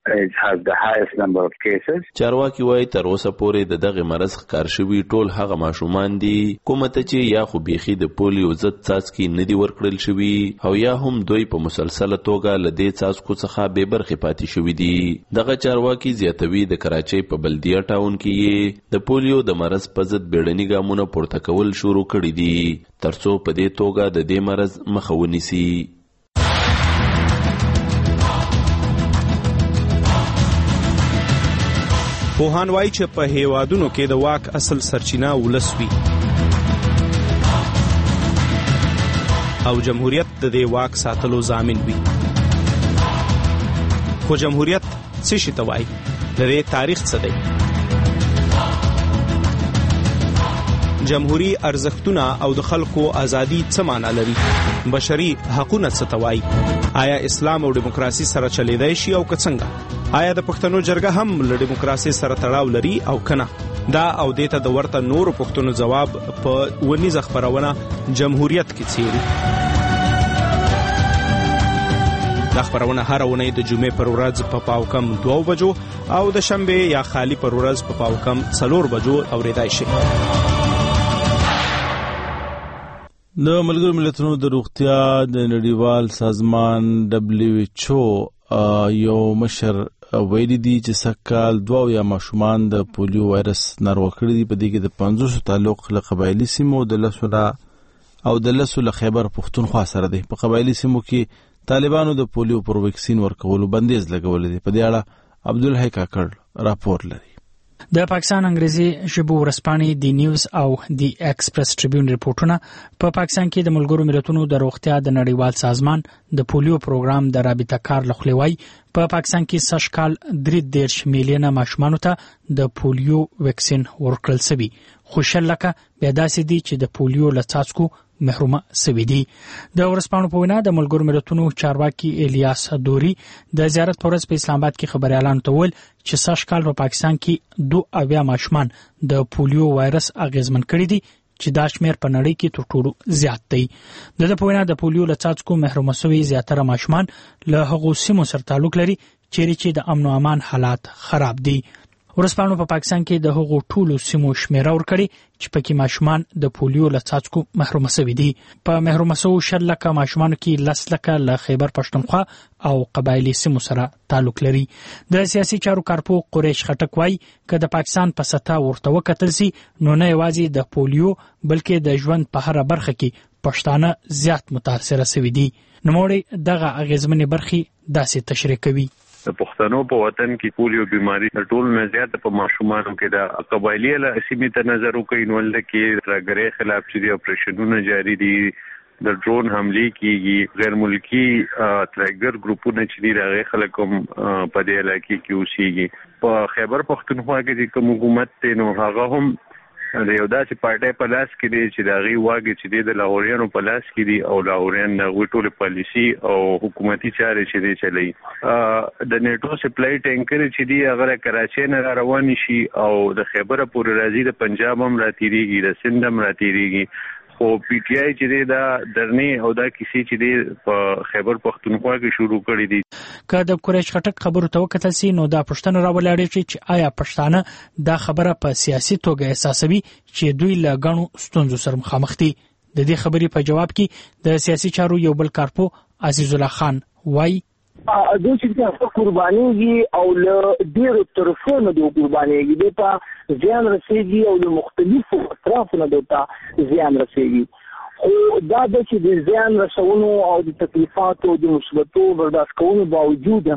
it has the highest number of cases. چارواکي وایي تر اوسه پورې د دغه مرض ښکار شوي ټول هغه ماشومان دي کومه ته چې یا خو بیخي د پولیو ضد څاڅکي نه دي ورکړل شوي او یا هم دوی په مسلسله توګه له دې څاڅکو څخه بې برخې پاتې شوي دي. دغه چارواکي زیاتوي د کراچۍ په بلدیه ټاون کې د پولیو د مرض په ضد بیړني ګامونه پورته کول شروع کړي دي ترڅو په دې توګه د دې مرض مخه ونیسي. پوهان وایي چې په هیوادونو کې د واک اصل سرچینه ولس وي او جمهوریت د دې واک ساتلو ضامن وي. خو جمهوریت څه شي ته وایي؟ د دې تاریخ څه دی؟ جمهوری ارزښتونه او د خلکو ازادي څه معنا لري؟ بشري حقوقونه څه ته وایي؟ آیا اسلام او دیموکراسي سره چلیدای شي او که څنګه؟ آیا د پښتنو جرګه هم له دیموکراسي سره تړاو لري او کنه؟ دا او دیته د ورته نورو پښتنو جواب په ونیزه خبرونه جمهوریت کې څیړي. دا خبرونه هر اونۍ د جمعې پر ورځ په پاوکم 2 بجو او د شنبه یا خالی پر ورځ په پاوکم 4 بجو اوریدای شي. د ملګرو ملتونو د روغتیا د نړیوال سازمان WHO یو مشر ویلي دي چې سکهال 2 یا ماشومان د پولیو وایرس ناروغ کړي دي. په دې کې د 500 تعلق له قبایلی سیمو د لسو له خیبر پښتونخوا سره دی. په قبایلی سیمو کې طالبانو د پولیو پر ویکسین ورکولو بندیز لګولې دي. په دې اړه عبدالحی کاکړ راپور لري. د پاکستان انګریزي ژبو ورځپاڼې دی نیوز او دی ایکسپریس ټریبیون ریپورتونه په پاکستان کې د ملګرو ملتونو د روغتیا د نړیوال سازمان د پولیو پروګرام د رابطه کار لخوا په پاکستان کې سږکال 3 میلیونه ماشومانو ته د پولیو ویکسین ورکړل شوی. خو شلکه بیا داسې دي چې د پولیو له څاڅکو محرومه سوي دي. د ورځپاڼو په وینا د ملګرو ملتونو چارواکي الیاس دوري د زیارت پر ورځ په اسلام آباد کې خبريالانو ته ویل چې سږکال په پاکستان کې 2 ماشومان د پولیو وایرس اغیزمن کړي دي چې دا شمیر په نړۍ کې تر ټولو زیات دی. د په وینا د پولیو له څاڅکو محروم شوي زیاتره ماشومان له هغو سیمو سره تعلق لري چې د امن او امان حالات خراب دي. ورځپاڼو په پاکستان کې د هغو ټولو سیمو شمیره ورکړي چې پکې ماشومان د پولیو له څاڅکو محروم شوي دي. په محروم شوو 10 لکه ماشومانو کې 10 لکه له خیبر پښتونخوا او قبایلی سیمو سره تعلق لري. د سیاسي چارو کارپو قریش خټک وایي چې د پاکستان په سطح ورته وکتل سي نو نه یوازې د پولیو بلکې د ژوند په هر برخه کې پښتانه زیات متاثر شوي دي. نوموړي دغه اغیزمنې برخې داسې تشریح کوي. د پښتنو په وطن کې پولیو بیماری ټول نه زیات په ماشومانو کې د قبایلی له سیمې ته نظر وکړي نو لکه ترګری خلاف چې اپریشنونه جاری دي د ډرون حمله کیږي غیر ملکی ترګر ګروپونه چې راغلي خلکو په دې علاقې کې اوسېږي. په خیبر پښتونخوا کې د حکومت نو هغه هم د یو داسې پارټي په لاس کې دی چې دا غي واګي چې د لاهوریانو په لاس کې دي او لاهوریان د ټول پالیسی او حکومتي چارې چې دی چلی. د نیټو سپلای ټینکر چې دی هغه کراچۍ نه روان شي او د خیبر پورې راځي د پنجاب هم راتيريږي د سند هم راتيريږي. خو پی ټی آی چې دا درنې او دا کیسې چې دی په خیبر پښتونخوا کې شروع کړې دي. که د قریش خټک خبرو ته وکتل سي نو دا پښتنه راولړي چې آیا پښتانه دا خبره په سیاسي توګه احساسوي چې دوی له غنو ستونزو سره مخامخ دي. د دې خبرې په جواب کې د سیاسي چارو یو بل کارپو عزیز الله خان وایي دوی چې قربانيږي او له ډیرو طرفونو د قربانيږي د په ځان رسېږي او له مختلفو اطرافونو د ځان رسېږي. خو دا د چې د ځان رسونو او د تکلیفاتو د مصیبتو برداشت کولو باوجود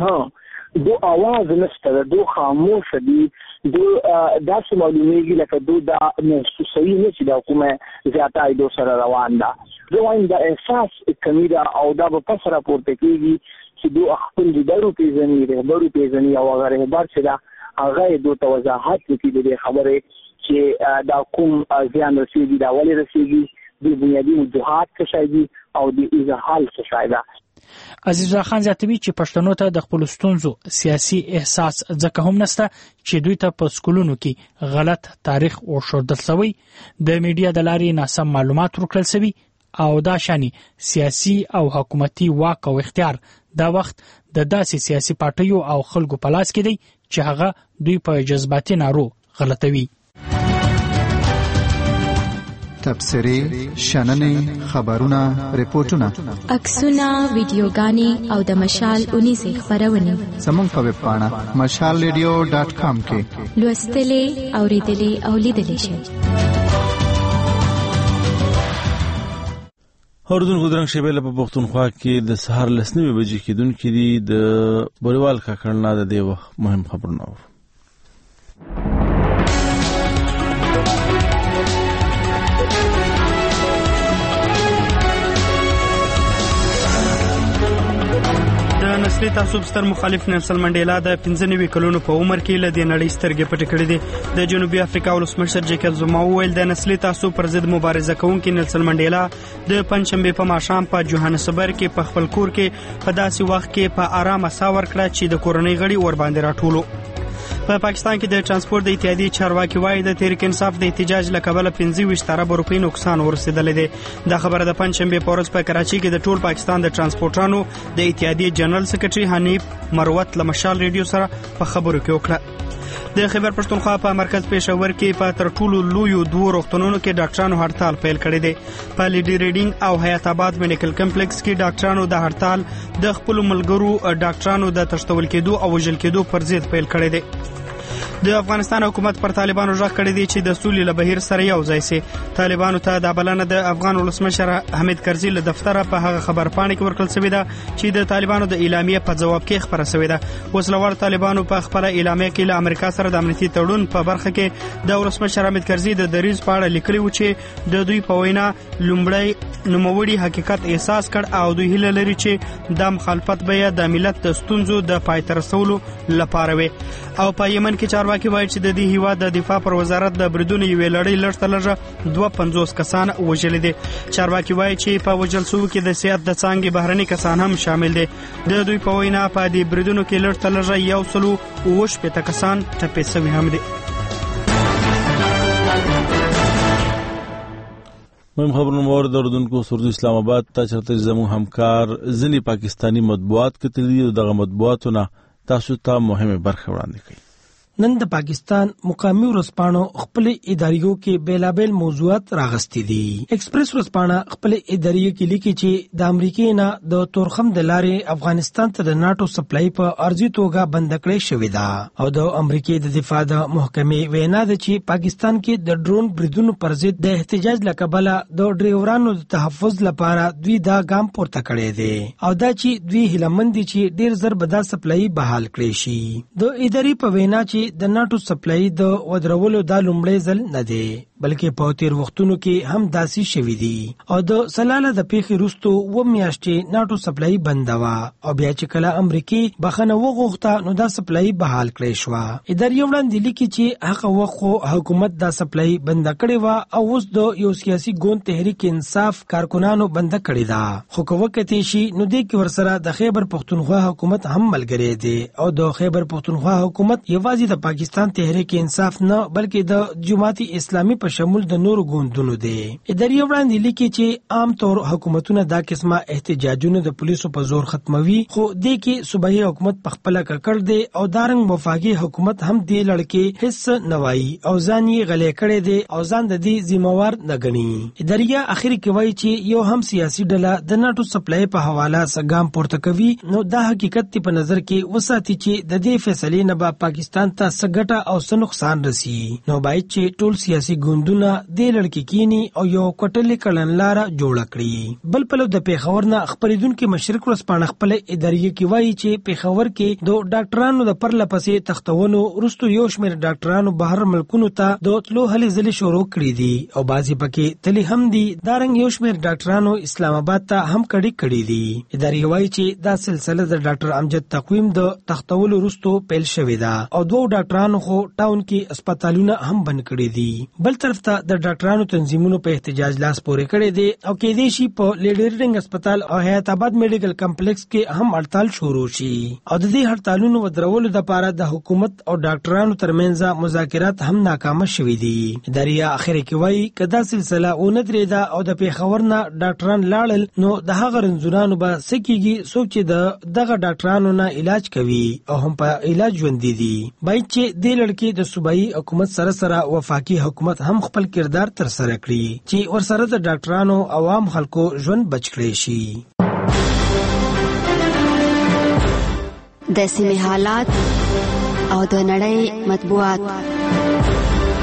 دو आवाज نشته دو خاموش دي دو داسې معلومیږي لکه دو دا محسوسوي نه چې د حکومت زیاتای دو سره روان ده. زه وایم دا احساس کمی ده او دا په پس راپورته کېږي چې دو خپل لیدرو پیژني رهبرو پیژني او هغه رهبر چې دا هغه دو ته وضاحت وکړي د خبرې چې دا کوم ځان رسېږي دا ولې رسېږي د بنیادی وجوهات څه شي دي او د اظهار څه شي ده. عزیز الله خان زیاتوي چې پښتنو ته د خپل ستونزو سیاسي احساس ځکه هم نشته چې دوی ته په سکولونو کې غلط تاریخ او شردل شوی د میډیا د لارې ناسم معلومات ورکړل شوی او دا شانی سیاسي او حکومتي واک او اختیار دا وخت د داسې سیاسي پارټیو او خلکو په لاس کې دی چې هغه دوی په جذباتي نارو غلطوي. تبصرې، شننې، خبرونه، ریپورتونه، عکسونه، ویډیوګانې او د مشال 19 خبرونه زموږ په ویب پاڼه mashalradio.com کې لوستلې، اوریدلې او لیدلې شئ. اوردونکو درنګ شیبه په پښتونخوا کې د سهار 9 بجې کېدونکې دي د بوریوال کاکړنا د دې وخت مهم خبرونه. د نسلي تعصب ستر مخالف نیلسن منډیلا د 95 کلونو په عمر کې له دې نړۍ سترګې پټې کړې دي. د جنوبي افریقا ولسمشر جیکب زما وویل د نسلي تعصب پر ضد مبارزه کوونکي نیلسن منډیلا د پنځشنبه په ماښام په جوهانسبرګ کې په خپل کور کې په داسې وخت کې په آرامه ساه ورکړه چې د کورنۍ غړي ور باندې راټولو. په پاکستان کې د ترانسپورت د اتحادیې چارواکي وایي د تحریک انصاف د احتجاج له کبله 25 ارب روپۍ نقصان ورسېدلی دی. دا خبره د پنځشنبې په ورځ په کراچۍ کې د ټول پاکستان د ترانسپورټرانو د اتحادیې جنرال سکرټري حنیف مروت له مشال ریډیو سره په خبرو کې وکړه. د خیبر پښتونخوا په مرکز پېښور کې په تر ټولو لویو 2 روغتونونو کې ډاکټرانو هړتال پیل کړی دی. په لیډي ریډینګ او حیات آباد میډیکل کمپلیکس کې ډاکټرانو د هړتال د خپل ملګرو ډاکټرانو د تښتول کېدو او وژل کېدو پر ضد پیل کړی دی. د افغانستان حکومت پر طالبانو ژغ کړی دی چې د سولې له بهیر سره یو ځای شي. طالبانو ته د بلنه د افغان ولسمشر حمید کرزي له دفتره په هغه خبرپاڼه کې ورکړل شوې ده چې د طالبانو د اعلامیې په جواب کې خبره شوې ده. وسلوال طالبانو په خپل اعلامیه کې له امریکا سره د امنیتي تړون په برخه کې د ولسمشر حمید کرزي د دریځ په اړه لیکلي و چې د دوی په وینا لومړی نوموړي حقیقت احساس کړ او دوی هیله لري چې د مخالفت به د ملت د ستونزو د پای ته رسولو لپاره وي. او په یمن کې چارواکي وایي چې د دې هیواد د دفاع پر وزارت د بریدونو یوې لړۍ لږ لږه 250 کسان وژل دي. چارواکي وایي چې په وژل شوو کې د سیاست د څانګې بهرني کسان هم شامل دي. د دوی په وینا په دې بریدونو کې لږ لږه 180 کسان ټپي شوي هم دي. مهم خبرونه مورد اوردونکو سردو اسلام آباد ته چرته زموږ همکار ځینې پاکستانی مطبوعات کتلي او دغه مطبوعاتونه تاسو ته مهمه برخه وړاندې کوي. نن د پاکستان مقامی ورځپاڼو خپل اداریو کې بیلابل موضوعات راغستې دي. ایکسپریس ورځپاڼه خپل اداریو کې لیکي چې د امریکای نه د تورخم د لارې افغانستان ته د ناتو سپلای په ارزي توګه بند کړې شوې ده او د امریکای د دفاع د محکمې وینا ده چې پاکستان کې د ډرون بریدونو پر ضد د احتجاج لکبله د ډرایورانو د تحفظ لپاره دوی دا ګام پورته کړی دی او دا چې دوی هیلمن دي چې ډیر زر به دا سپلای بحال کړي شي. د ادارې په وینا چې د ناتو سپلای د ودرولو د لومړی ځل نه دی بلکې په تیر وختونو کې هم داسي شوي دي او د سلاله د پیښې وروسته و میاشتې ناتو سپلای بندوا او بیا چې کله امریکای بخنه وغوښته نو دا سپلای بحال کړی شو. ادارې وړاندې لیکي چې هغه وخت حکومت دا سپلای بند کړی و او اوس د یو سیاسي ګوند تحریک انصاف کارکونانو بند کړی دا. خو کوکته شي نو د کې ورسره د خیبر پښتونخوا حکومت هم ملګری دی او د خیبر پښتونخوا حکومت یوازې د پاکستان تحریک انصاف نه بلکې د جماعت اسلامي په شمول د نورو ګوندونو دی. ادارې وړاندې لیکي چې عام طور حکومتونه دا قسمه احتجاجونه د پولیسو په زور ختموي خو د کې صوبایي حکومت په خپل ککړ دی او دارنګ وفاقي حکومت هم دی لړکې هیڅ نوای او ځان یې غلې کړي دی او ځان د دې ذمہوار نه ګڼي. ادارې اخر کې وایي چې یو هم سیاسي ډله د ناتو سپلای په حواله سګام پورته کوي نو دا حقیقت په نظر کې وساتي چې د دې فیصلې نه به پاکستان ته سګټه او څه نقصان رسی. نو باید چې ټول سیاسي ګوندونه د لړکی کینی او یو کوټلې کړنلاره جوړ کړي. بل په د پیښور نه خبرېدونکو مشرق ورځپاڼه خپل ادارې کې وایي چې پیښور کې د ډاکټرانو د پرلپسې تختونو وروسته یو شمېر ډاکټرانو بهر ملکونو ته د تلو هلې ځلې شروع کړې دي او بعضې پکې تلي هم دي. دارنګ یو شمېر ډاکټرانو اسلام آباد ته هم کړي دي. ادارې وایي چې دا سلسله د ډاکټر امجد تقویم د تختولو وروسته پیل شوې ده او دوه ډاکټرانو خو ټاون کې هسپتالونه هم بند کړي دي. بل طرف ته د ډاکټرانو تنظیمونو په احتجاج لاس پورې کړی دی او کې دې شي په لیډرینګ هسپتال او حیات آباد میډیکل کمپلیکس کې هم هړتال شروع شي او د دې هړتالونو ودرولو لپاره د حکومت او ډاکټرانو ترمنځ مذاکرات هم ناکامه شوي دي. ادارې اخر کې وایي کدا سلسله اون درېدا او د پیښور نه ډاکټران لاړل نو د هغه رنځورانو به سکیږي څوک چې دغه ډاکټرانو نه علاج کوي او هم په علاج ژوند دي. باید چې د لړکې د صوبایي حکومت سره وفاقي حکومت هم خپل کردار تر سره کړي چې ورسره د ډاکټرانو عوام خلکو ژوند بچ کړي شي. د سیمې حالات او د نړۍ مطبوعات.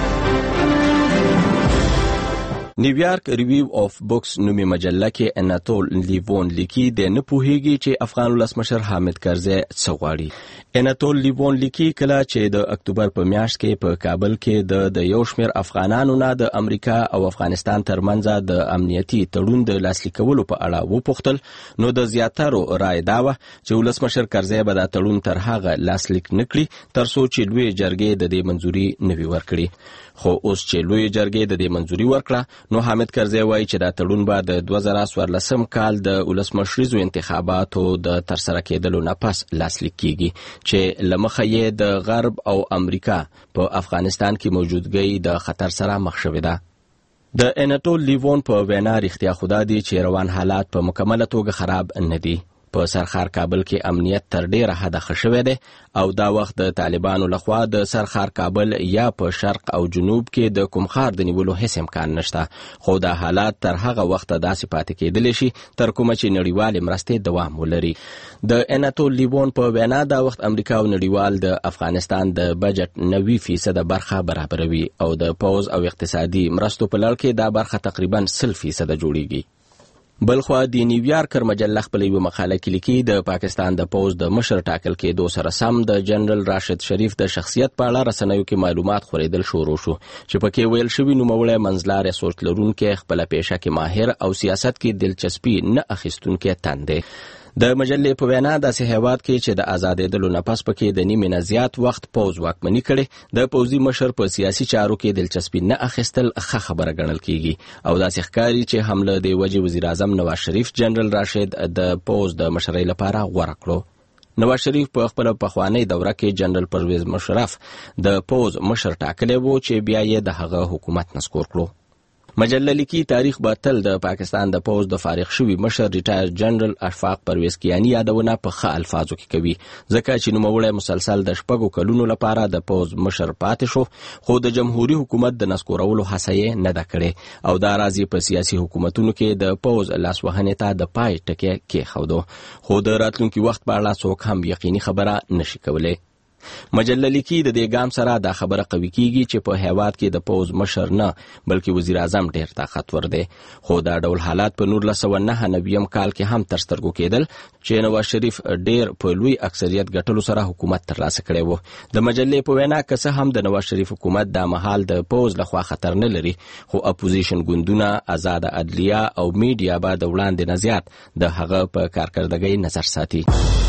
نیویارک ریویو اف بوکس نومي مجله کې اناتول لیوون لیکي د نه پوهیږي چې افغان ولسمشر حامد کرزی څه غواړي. اناتول لیوون لیکي کله چې د اکتوبر په میاشت کې په کابل کې د یو شمېر افغانانو نه د امریکا او افغانستان ترمنځ د امنیتي تړون د لاسلیک کولو په اړه وپوښتل نو د زیاترو رائے دا وه چې ولسمشر کرزی به دا تړون تر هغه لاسلیک نه کړي تر څو چې لوی جرګې د دې منځوري نه وي ورکړي. خو اوس چې لوی جرګې د دې منځوري ورکړه نو حامد کرزی وایي چې دا تړون به د 2014 کال د ولسمشریزو انتخاباتو د ترسره کېدلو نه پس لاسلیک کیږي چې لمخه یې د غرب او امریکا په افغانستان کې موجودګۍ د خطر سره مخ شوې ده. د اناتول لیوون په وینا رښتیا خو دا دی چې روان حالات په مکمله توګه خراب نه دي. په سرخار کابل کې امنیت تر ډیره حده ښه شوی دی او دا وخت د طالبانو لخوا د سرخار کابل یا په شرق او جنوب کې د کوم ښار د نیولو هیڅ امکان نشته. خو دا حالات تر هغه وخته داسې پاتې کېدلی شي تر کومه چې نړیوالې مرستې دوام ولري. د اناتول لیوون په وینا دا وخت امریکا او نړیوال د افغانستان د بجټ 90% برخه برابروي او د پوز او اقتصادي مرستو په لړ کې دا برخه تقریبا 100% جوړیږي. بلخوا د نیویارکر مجله خپل یو مقاله کې لیکي د پاکستان د پوز د مشر ټاکل کېدو سره سم د جنرال راشد شریف د شخصیت په اړه رسنیو کې معلومات خورېدل شروع شو چې پکې ویل شوي نوموړی منځلارې سوچ لرونکی خپله پیشه کې ماهر او سیاست کې دلچسپي نه اخیستونکی تن دی. د مجلې په وینا داسې هیواد کې چې د آزادېدلو نه پس پکې د نیمې نه زیات وخت پوز واکمني کړې د پوځي مشر په سیاسي چارو کې دلچسپي نه اخیستل ښه خبره ګڼل کیږي او داسې ښکاري چې هم له دې وجې وزیر اعظم نواز شریف جنرال راشد د پوز د مشرۍ لپاره غوره کړو. نواز شریف په خپل پخوانی دوره کې جنرال پرویز مشرف د پوز مشر ټاکلی وو چې بیا یې د هغه حکومت نسکور کړو. مجله لیکي تاریخ به تل د پاکستان د پوز د فارغ شوي مشر ریټایر جنرال اشفاق پرویز کیانی یادونه په ښه الفاظو کې کوي ځکه چې نوموړی مسلسل د 6 کلونو لپاره د پوز مشر پاتې شو خو د جمهوریت حکومت د نسکورولو هڅه یې نه ده کړې او دا راځي په سیاسي حکومتونو کې د پوز لاسوهنې ته د پای ټکی کېښودو خو د راتلونکي وخت په اړه څوک هم یقیني خبره نشي کولی. مجله لیکي د دې ګام سره دا خبره قوي کیږي چې په هیواد کې د پوز مشر نه بلکې وزیر اعظم ډیر طاقتور دی. خو دا ډول حالات په 1999 کال کې هم تر سترګو کېدل چې نواز شریف ډیر په لوی اکثریت ګټلو سره حکومت ترلاسه کړی وو. د مجلې په وینا که څه هم د نواز شریف حکومت دا مهال د پوز لخوا خطر نه لري خو اپوزیشن ګوندونه آزاد عدلیه او میډیا به د وړاندې نه زیات د هغه په کارکردګۍ نظر ساتي.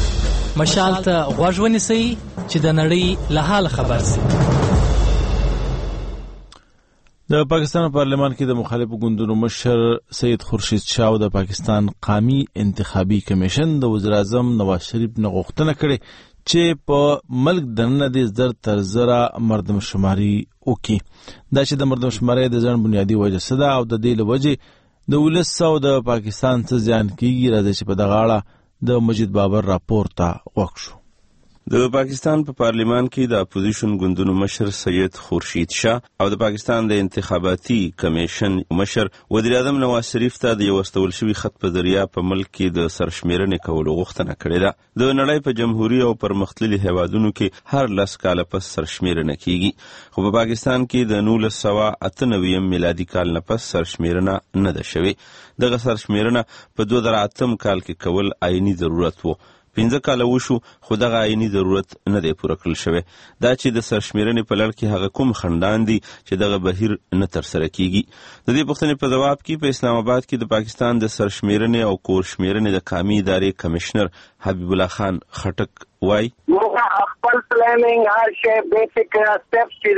مشال ته غوږ ونیسئ چې د نړۍ له حال خبر شي. د پاکستان پارلمان کې د مخالفو ګوندونو مشر سید خورشید شاه او د پاکستان قومي انتخابي کمیشن د وزیر اعظم نواز شریف نه غوښتنه کړې چې په ملک دننه د زر تر زره مردم شماري وکړي. دا چې د مردم شماري د ځان بنیادی وجه څه ده او د دې له وجې د ولس او د پاکستان څه زیان کیږي راځي چې په دغه اړه د مجید بابر راپور ته غوږ شو. د پاکستان په پارلیمان کې د اپوزیشن ګوندونو مشر سید خورشید شاه او د پاکستان د انتخاباتي کمیشن مشر وزیر اعظم نواز شریف ته د یو استول شوي خط په ذریعه په ملک کې د سرشمیرنې کولو غوښتنه کړې ده. د نړۍ په جمهوریت او پرمختللي هیوادونو کې هر 10 کاله پس سرشمیرنه کیږي خو په پاکستان کې د 1998 میلادي کال نه پس سرشمیرنه نه ده شوې. دغه سرشمیرنه په 2008 کال کې کول عیني ضرورت وو. 15 کاله وشو خو دغه عیني ضرورت نه دی پوره کړل شوی. دا چې د سرشمیرنې په لړ کې هغه کوم خندان دي چې دغه بهیر نه ترسره کیږي. د دې پوښتنې په ځواب کې په اسلام آباد کې د پاکستان د سرشمیرنې او کورشمیرنې د قومي ادارې کمشنر حبیب الله خان خټک وایي موږ خپل پلانینګ هر شی بیسیک سټپس چې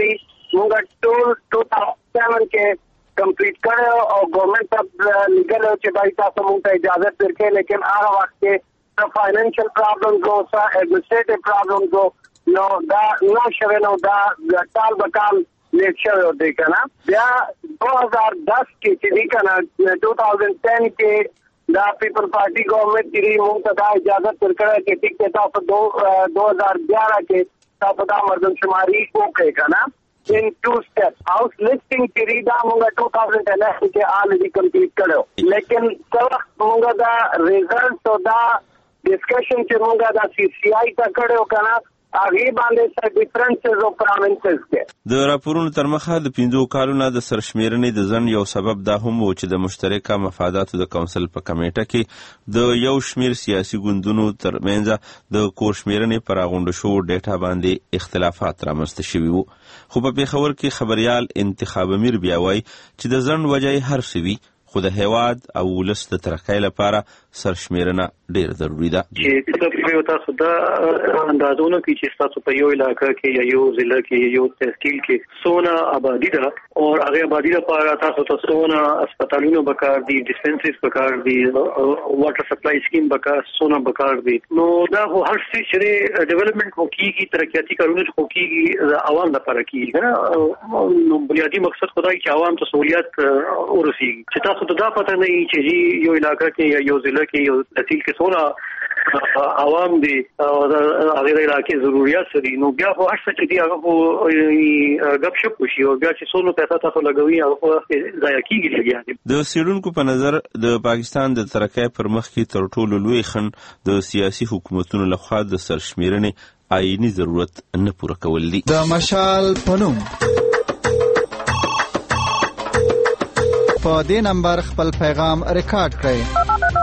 موږ ټول 2007 کې کمپلیټ کړو او ګورنمنت ته لیګل چې بای تاسو موږ ته اجازه ورکړي، لیکن هغه وخت کې فاینانشل پرابلمز او ایڈمنسټریټیو پرابلمز نو دا نو شوه نو دا ټال بکال لیټ شوه دی کنه. بیا 2010 کې چې دی کنه 2010 کې دا پیپل پارٹی گورنمنٹ کی موږ ته دا اجازه ورکړه چې ټیک ته تاسو 2011 کې تاسو دا مردم شماري وکړئ کنه in 2 steps. House listing کې دا موږ 2011 کې already complete کړو، لیکن څو موږ دا ریزلټس او دا ډسکشن چې موږ دا CCI ته کړو کنه هغه باندې څه ډیفرنسز او پروینسز کې د راپورونو تر مخه د 15 کالونو د سرشمیرنې د ځن یو سبب دا هم و چې د مشترکه مفاداتو د کونسل په کمیټه کې د یو شمیر سیاسي ګوندونو ترمنځ د کورشمیرنې پر غونډه شو ډیټا باندې اختلافات رامنځته شوي وو. خو په پیښور کې خبريال انتخاب امیر بیا وایي چې د ځن وجه هر څه وي، خو د هیواد او ولس د ترقۍ لپاره سرشمیرنه ډیر ضروری ده. چې تاسو تاسو دا اندازونه کې چې تاسو په یو علاقې کې یا یو ضلع کې یو تحصیل کې سونا آبادی ده او هغه آبادی لپاره تاسو ته سونا هسپتالونو بکار دي، ډسپنسریز بکار دي، واټر سپلای سکیم بکار سونا بکار دي. نو دا هر څه چې ډیولپمنٹ کوکیږي، ترقیاتي کارونه کوکیږي د عوام لپاره کیږي نه. نو بنیادی مقصد خدای چې عوام ته سہولیت ورسیږي. چې تاسو ته دا پته نه چې یو علاقې کې یا یو ضلع کې یو تحصیل کې سونا عوام دي او هغه علاقې ضرورت دي، نو بیا خو هر څه چې دی هغه غب شپ وشي او بیا چې څونو پیسې تاسو لګوي هغه ضایع کیږي لګیا. د سیرونکو په نظر د پاکستان د ترقۍ پر مخ کې تر ټولو لوی خنډ د سیاسي حکومتونو لخوا د سرشمیرنې آئینی ضرورت نه پوره کول دي. د مشال پنوم په دې نمبر خپل پیغام ریکارډ کړئ.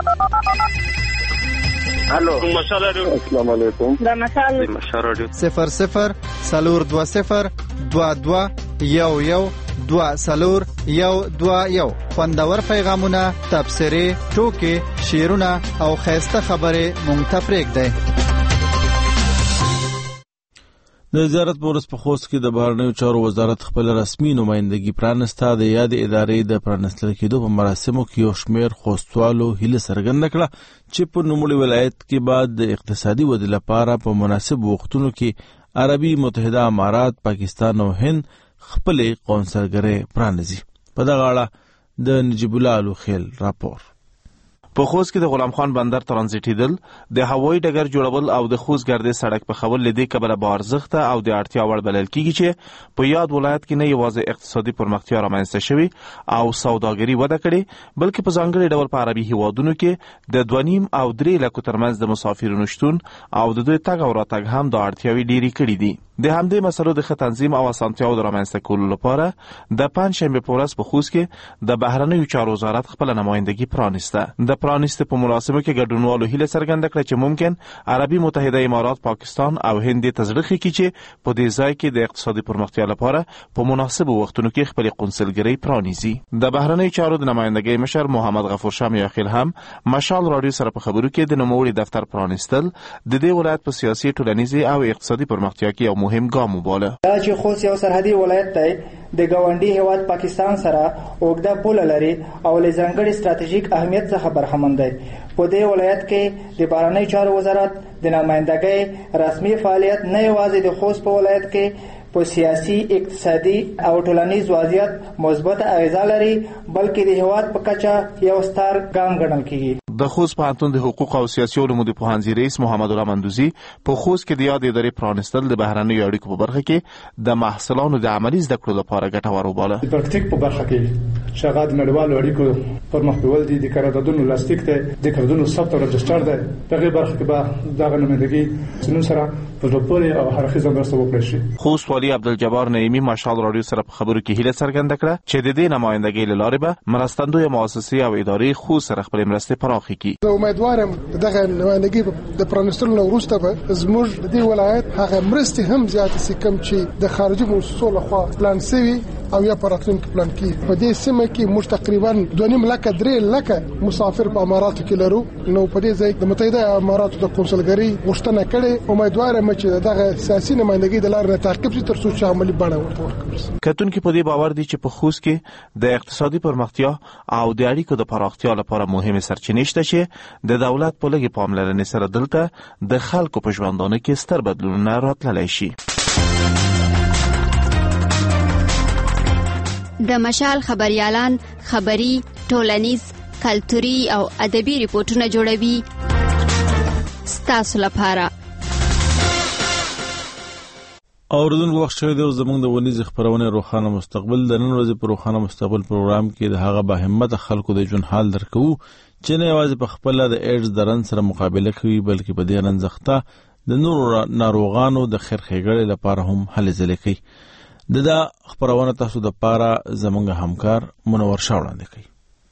هلو مشال رادیو، السلام علیکم. دا مشال رادیو 00 420 22 11 2 خوندور پیغامونه، تبصرې، ټوکې، شعرونه او خیسته خبرې مونږ ته پرېږدئ. د زیارت پورس په خوست کې د بهرنیو چارو وزارت خپل رسمي نمائندګي پرانسته. د یاد ادارې د پرانستل کېدو په مراسمو کې یو شمېر خوستوالو هیله څرګنده کړه چې په نوموړي ولایت کې بعد د اقتصادي ودې لپاره په مناسب وختونو کې عربي متحده امارات، پاکستان او هند خپلې قونسلګرۍ پرانیزي. په دغه اړه د نجیب الله الوخیل راپور. په خوست کې د غلام خان بندر ترانزیټیدل، د هوایي ډګر جوړول او د خوست ګردې سړک په خول لدې کبله با ارزښت او د اړتیا وړ بلل کیږي چې په یاد ولایت کې نه یوازې اقتصادي پرمختیا رامنځته شوي او سوداګري وده کړې، بلکې په ځانګړي ډول په عربي هیوادونو کې د 2.5 او 3 لکو ترمنځ د مسافرینو شتون او د دوی تګ او راتګ هم د اړتیاوې ډېرې کړې دي. د همدې مسلو د ښه تنظیم او اسانتیاو د رامنځته کولو لپاره د پنجشنبې په ورځ په خوست کې د بهرنیو چارو وزارت خپل نمائندګي پرانیسته. د پرانیستې په مراسمو کې ګډونوالو هیله څرګنده کړه چې ممکن عربي متحده امارات، پاکستان او هند ته زړه ښه کړي چې په دې ځای کې د اقتصادي پرمختیا لپاره په مناسبو وختونو کې خپل قونسلګرۍ پرانیزي. د بهرنیو چارو د نمائندګۍ مشر محمد غفور شاه میاخیل هم مشال رادیو سره په خبرو کې د نوموړي دفتر پرانیستل د دې ولایت په سیاسي، ټولنیزي او اقتصادي پرمختیا کې یو مهم ګام وباله. دا چې خوست یو سرحدي ولایت دی، د ګاونډي هیواد پاکستان سره اوږده پوله لري او له ځانګړي ستراتیژیک اهمیت څخه برخمن دی. په دې ولایت کې د بهرنیو چارو وزارت د نمائندګۍ رسمي فعالیت نه یوازې د خوست په ولایت کې په سیاسي، اقتصادي او ټولنیز وضعیت مثبت اغیزه لري، بلکې د هیواد په کچه یو ستر ګام ګڼل کیږي. د خوست پوهنتون د حقوق او سیاسي علومو د پوهنځي رئیس محمد الله مندوزي په خوست کې د یاد ادارې پرانیستل د بهرنیو اړیکو په برخه کې د محصلانو د عملي زده کړو لپاره ګټور وباله. د پراکټیک په برخه کې چې هغه د نړیوالو اړیکو پرمخ بیول دي، د قراردادونو لاسلیک دی، د قراردادونو ثبت او رجسټر دی. په دې برخه کې به دغه نمائندګي سنن سره په ټولنه او هرخیزه مرسته وکړي شي. خوست والی عبدالجبار نعیمی مشال رادیو سره په خبرو کې هیله څرګنده کړه چې د دې نمائندګۍ له لارې به مرستندوی مؤسسې او ادارې خوست سره خپل مرستې پراخې کړي. امیدوارم دغه نمائندګي د پرانستلو وروسته به زموږ د دې ولایت هغه مرستې هم زیاتې سي کوم چې د خارجي مؤسسو لخوا پلان شوی او یا په راتلونکي پلان کې. په دې سیمه کې موږ تقریبا 2.5 لک 3 لک مسافر په اماراتو کې لرو. نو په دې ځای د متحده اماراتو د کنسولګری غوښتنه کړې، امیدوار یم چې دغه سیاسي نمائندګي د لارې تعقیب شي تر څو چې عملی بڼه ورته ورکړي. کتونکو په دې باور دي چې په خوست کې د اقتصادي پرمختیا او د اړیکو د پراختیا لپاره مهمه سرچینې شته چې د دولت په لګي پاملرنې سره دلته د خلکو په ژوندانه کې ستر بدلونونه راتللی شي. د مشال خبريالان خبري، ټولنیز، کلتوري او ادبي ریپورتونه جوړوي ستاسو لپاره. اوردونکو وخت شوی دی زموږ د ونیز خبرونه روخانه مستقبل. د نن ورځې په روخانه مستقبل پروګرام کې د هغه به همت خلکو د ژوند حال درکو چې نه یوازې په خپل د ایډز درن سره مقابله کوي بلکې په دې رنځخته د نورو ناروغانو د خیر ښېګړې لپاره هم هلې ځلې کوي. دا خبرونه تاسو د پاره زموږ همکار منور شاه وړاندې کوي.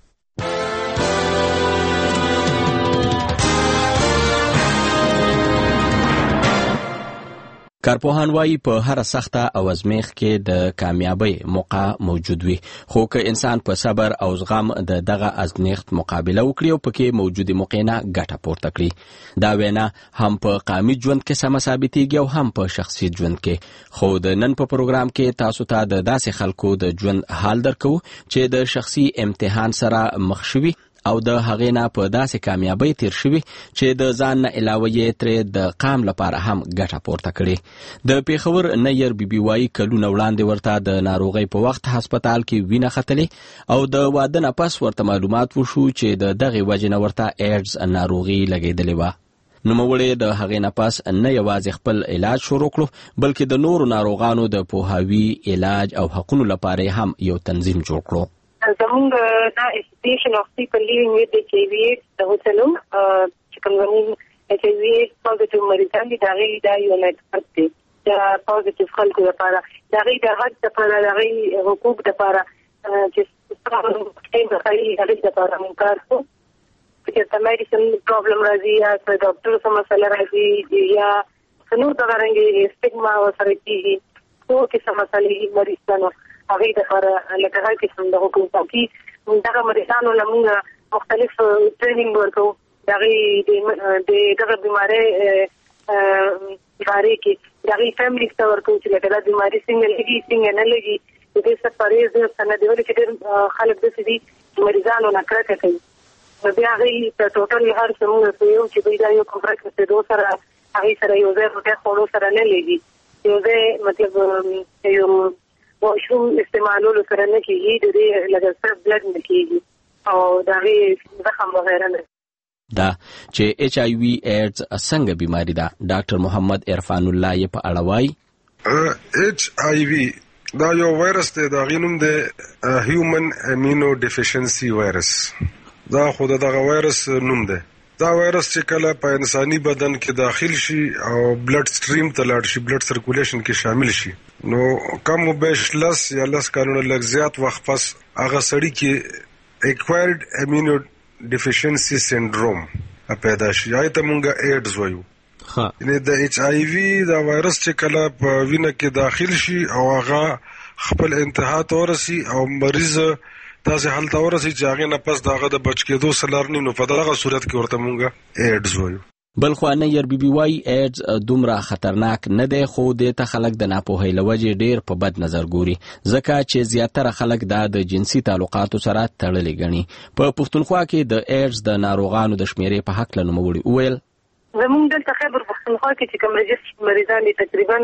کارپوهان وايي په هر سخته او ازمیخ کې د کامیابی موقع موجود وي، خو که انسان په صبر او زغم د دغه ازمیخت مقابله وکړي او پکې موجودي موقع نه ګټه پورته کړي. دا وینا هم په قامي ژوند کې سم ثابتېږي او هم په شخصي ژوند کې. خو د نن په پروګرام کې تاسو ته د داسې خلکو د ژوند حال درکو چې د شخصي امتحان سره مخ شوي او د هغې نه په داسې کامیابی تیر شوي چې د ځان نه علاوه یې ترې د قام لپاره هم ګټه پورته کړې. د پیښور نیر بی بی وايي کلونه وړاندې ورته د ناروغۍ په وخت هسپتال کې وینه ختلې او د واده نه پس ورته معلومات وشو چې د دغې وجې نه ورته ایډز ناروغي لګېدلې وه. نوموړی د هغې نه پس نه یوازې خپل علاج شروع کړو بلکې د نورو ناروغانو د پوهاوي، علاج او حقونو لپاره هم یو تنظیم جوړ کړو. زمونږ دا Association of People Living with HIV د هوټلو چې کوم زمونږ HIV پوزټیو مریضان دي دا یو نیټورک دی د پوزټیو خلکو لپاره، د حق لپاره، د حقوق لپاره چې څنګه د لپاره موږ کار کوو. چې د میډیسن پرابلم راځي یا د ډاکټر سره مسله راځي یا نور د غرنګي سټیګما ورسره کیږي، خو کې سم مسلې مریضانو هغه د لپاره لکه هغه قسم د حکومت کې دغه مریضانو لپاره مختلف ټریننګ ورکو. دغه بیماری باره کې دغه فیملی ته ورکو چې لکه دا بیماری څنګه لګي څنګه نه لګي، د دې څه پرېز څنګه دی ولې چې خلک د دې مریضانو نه کرکه کوي. بیا هغه په ټوټل هر څومره په یو چې دا یو کمپلیکس د دوه سره هغه سره یو ځای په خورو سره نه لګي، یو ځای مطلب یو واښوم استعمالولو سره نه کېږي، د دې لږ څه بلډ نه کېږي او د هغې زخم وغیره نه. دا چې ایچ آی وي ایډز څنګه بیماری ده ډاکټر محمد عرفان الله یې په اړه وایي. ایچ آی وي دا یو وایرس دی، د هغې نوم دی هیومن امینو ډیفیشنسي وایرس. دا خو دغه وایرس نوم دی. دا وایرس چې کله په انساني بدن کې داخل شي او بلډ سټریم ته لاړ شي، بلډ سرکولیشن کې شامل شي، نو کم وبېش 10 یا 10 کلونو لږ زیات وخت پس هغه سړي کې ایکوایرډ امینو ډیفیشنسي سینډروم پیدا شي، هغه ته مونږ ایډز وایو. یعنی د ایچ آی وي دا وایرس چې کله په وینه کې داخل شي او هغه خپل انتها ته ورسي او مریض تاسو حالت ورسي چې هغه نه پس داغه د بچ کېدو سلارني، نو په دغه صورت کې ورته مونږه ایډز وایو. بل خو نیر بی بی وايي ایډز دومره خطرناک نه دی، خو د ته خلک د ناپوهۍ له وجې ډیر په بد نظر ګوري، ځکه چې زیاتره خلک دا د جنسي تعلقاتو سره تړلې ګڼي. په پښتونخوا کې د ایډز د ناروغانو د شمیرې په حق له نوموړي وویل زمونږ دلته خیبر پښتونخوا کې چې کوم رجسټر مریضان دي تقریبا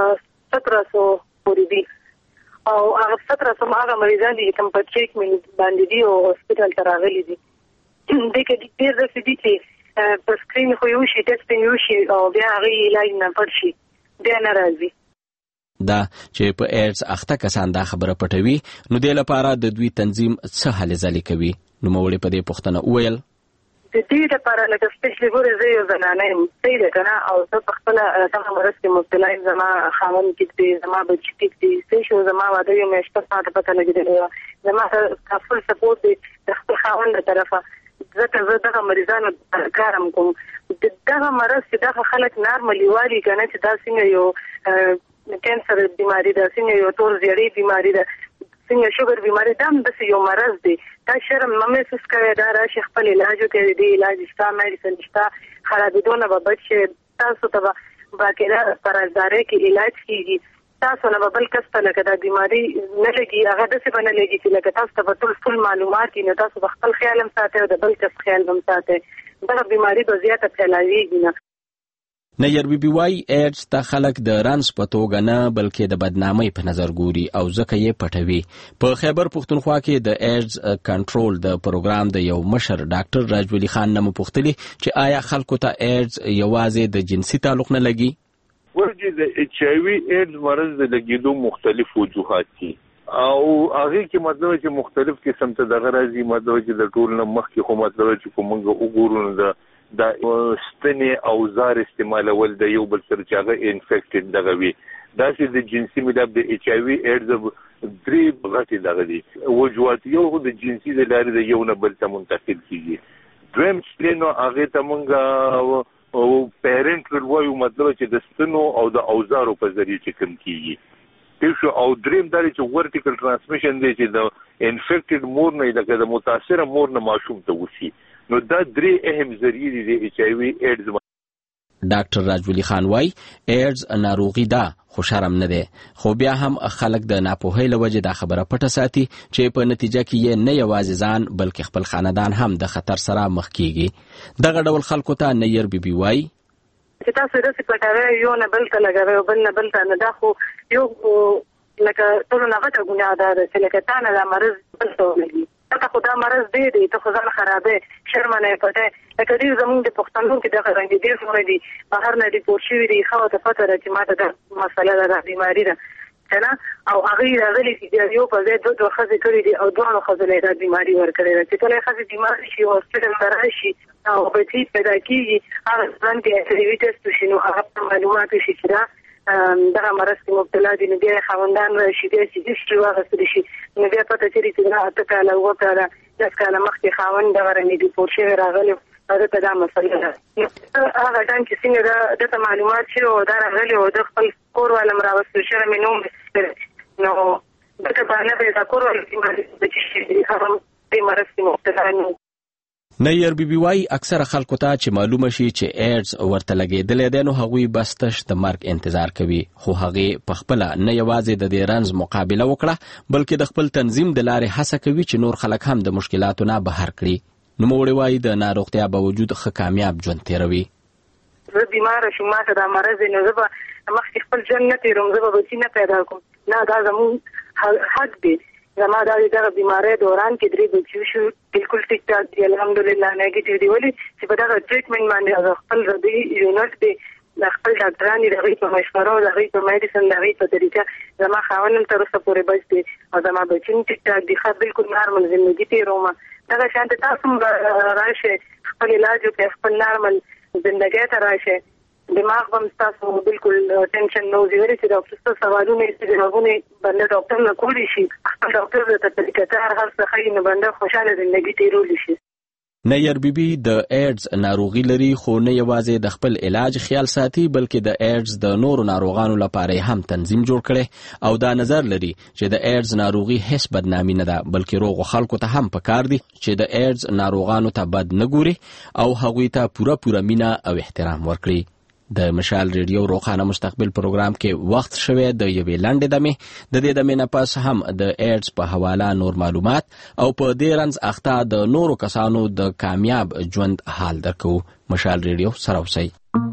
1700 پورې دي او هغه 1700 هغه مریضان دي چې کوم په ټریټمنټ باندې دي او هسپتال ته راغلي دي. د کې ډېر داسې دي چې په سکرین خو یو شي ټیسټینګ یو شي او بیا هغه علاج نه پټ شي بیا نه راځي. دا چې په ایډز اخته کسان دا خبره پټوي نو د لپاره د دوی تنظیم څه هلې ځلې کوي. نو مولې په دې پوښتنه وویل د دې لپاره لکه سپیشلی ګوره زه یو زنانه یم صحیح ده که نه، او زه په خپله دغه مرض کې مبتلا یم، زما خاوند ټیک دی، زما بچي ټیک دی، صحیح شو، زما واده یو میاشته ماته پته لګېدلې وه، زما فل سپورټ دی د خپل خاوند له طرفه، ځکه زه دغه مریضانو کارم کوم. دغه مرض چې دغه خلک نارملي والي که نه چې دا څنګه یو کینسر بیماری ده، څنګه یو تور زیړې بیماری ده، څنګه شوګر بیماری دا هم داسې یو مرض دی. دا شرم مه محسوس کوئ، دا راشي خپل علاج وکړئ، د علاج شته، میډیسن شته، خرابېدو نه به بچ شئ. تاسو ته به باقاعده پرهیزګارۍ کې علاج کېږي. تاسو نه به بل کس ته لکه دا بیماري نه لګي، هغه داسې به نه لګي چې لکه تاسو ته به ټول معلومات وي، نو تاسو به خپل خیال هم ساتئ او د بل کس خیال هم ساتئ. دغه بیماري به زیاته پھیلاویږي نه. نیر بی بی وای ایډز ته خلک د رنځ په توګه نه بلکې د بدنامۍ په نظر ګوري او ځکه یې پټوي. په خیبر پښتونخوا کې د ایډز کنټرول د پروګرام د یو مشر ډاکټر راجولی خان نه مپوښتلي چې آیا خلکو ته ایډز یوازې د جنسي تعلق نه لګي؟ ورته د ایچ آی وی ایډز مرض د لګیدو مختلف وجوهات دي او هغه کې مطلب چې مختلف قسم ته دغه راځي، مطلب چې د ټول نه مخکې خو مطلب چې کومه وګورو د ستنې اوزار استعمالول د یو بل سره چې هغه انفیکټډ دغه وي. داسې د جنسي ملاب د ایچ آی وی ایډز درې غټې دغه دي وجوهات. یو د جنسي د لارې د یو نه بل ته منتقل کیږي. دویم چې نو هغه ته مونږ او پیرنټ وایو، مطلب چې د ستنو او د اوزارو په ذریعه چې کوم کیږي. او دریم دا چې ورټیکل ترانسمیشن دی چې د انفیکټډ مور نه لکه د متاثره مور نه ماشوم ته وشي. نو دا درې اهم ذریعې دي د ایچ آی وی ایډز. ډاکټر راجولی خان وای ایډز ناروغي ده خو شرم نه ده، خو بیا هم خلک د ناپوهۍ له وجې دا خبره پټه ساتي چې په نتیجه کې یې نه یوازې ځان بلکې خپل خاندان هم د خطر سره مخ کیږي. دغه ډول خلکو ته نیر بی بی وای چې تاسو داسې پټوئ یو نه بل ته لګوئ او بل نه بل ته نه، دا خو یو لکه ټولو نه غټه ګناه ده چې لکه تا نه دا مرض بل ته ولګي. ته خو دا مرض دی ته خو ځان خرابې، شرم نه پټه. لکه ډېر زموږ د پښتنو کې دغه رنګ ډېر څومره دي بهر نه ریپورټ شوي دي، ښه ورته پته ده چې ماته دا مسله ده، دا بیماري ده که نه. او هغوی راغلي چې یو په ځای دوه ښځې کړي دي او دواړو ښځو له دا بیماري ورکړې ده. چې کله یې ښځې بیمارې شي هاسپټل ته راشي او بچي پیدا کېږي، هغه ځان کې ایچ آی وي ټسټ وشي، نو هغه معلومات وشي چې دا دغه مرض کې مبتلا دي. نو بیا خاوندان راشي، بیا چې هیسټري واخیستلی شي، نو بیا پته چېرې چې دا 8 کاله 9 کاله 10 کاله مخکې خاوند دغه رنګې ریپورټ شوی راغلی او دته دا مسله ده. هغه ټایم چې څنګه دته معلومات شوي او دا راغلی او د خپل کور والا م راوستل شوی مې نوم نو دته باندې به دا کور والا چې هغه دې مرض کې مبتلا نه. نیر بی بی وای اکثره خلکو ته چې معلومه شي چې ایډز ورته لګېدلی دی نو هغوی بس تش د مرګ انتظار کوي، خو هغې پخپله نه یوازې د دې رنځ مقابله وکړه بلکې د خپل تنظیم د لارې هڅه کوي چې نور خلک هم د مشکلاتو نه بهر کړي. نوموړی وایي د ناروغتیا باوجود ښه کامیاب ژوند تېروي. زه بیماره شوم، ماته دا مرض دی، نو زه به مخکې خپل ژوند نه تېروم، زه به بچي نه پیدا کوم. نه، دا زموږ حق دی. زما دا دغه بیماری دوران کې 3 بچي شو، بالکل ټیک ټاک دي، الحمدلله نیگیټیو دی. ولې چې په دغه ټریټمنټ باندې خپل ردی یونټ دی، د خپل ډاکټران د هغوی په مشوره او د هغوی په میډیسن د هغوی په طریقه زما خاوند هم تر اوسه پورې بچ دی او زما بچي هم ټیک ټاک دي، ښه بالکل نارمل زندګي تېروم. دغه شانته تاسو هم راشئ، خپل علاج وکړئ، خپل نارمل زندګۍ ته راشئ. دماغ به ستاسو بالکل ټینشن نه وځي. ولې چې ډاکټر ته سوالونه یې ځوابونه بنده ډاکټر نه کولی شي، خپل ډاکټر ته طریقه هر څه ښایي، نو بنده خوشحاله زندګي تېرولی شي. نیر بی بی د ایډز ناروغي لري، خو نه یوازې د خپل علاج خیال ساتي بلکې د ایډز د نورو ناروغانو لپاره هم تنظیم جوړ کړي او دا نظر لري چې د ایډز ناروغي هیڅ بدنامي نه ده بلکې روغو خلکو ته هم پکار دي چې د ایډز ناروغانو ته بد نه ګوري او هغوی ته پوره مینه او احترام ورکړي. د مشال ریډیو روخانه مستقبل پروګرام کې وخت شوی د یوې لنډې دمې، د دې دمې نه پس هم د ایډز په حواله نور معلومات او په دې رنځ اخته د نورو کسانو د کامیاب ژوند حال درکو. مشال ریډیو سره اوسئ.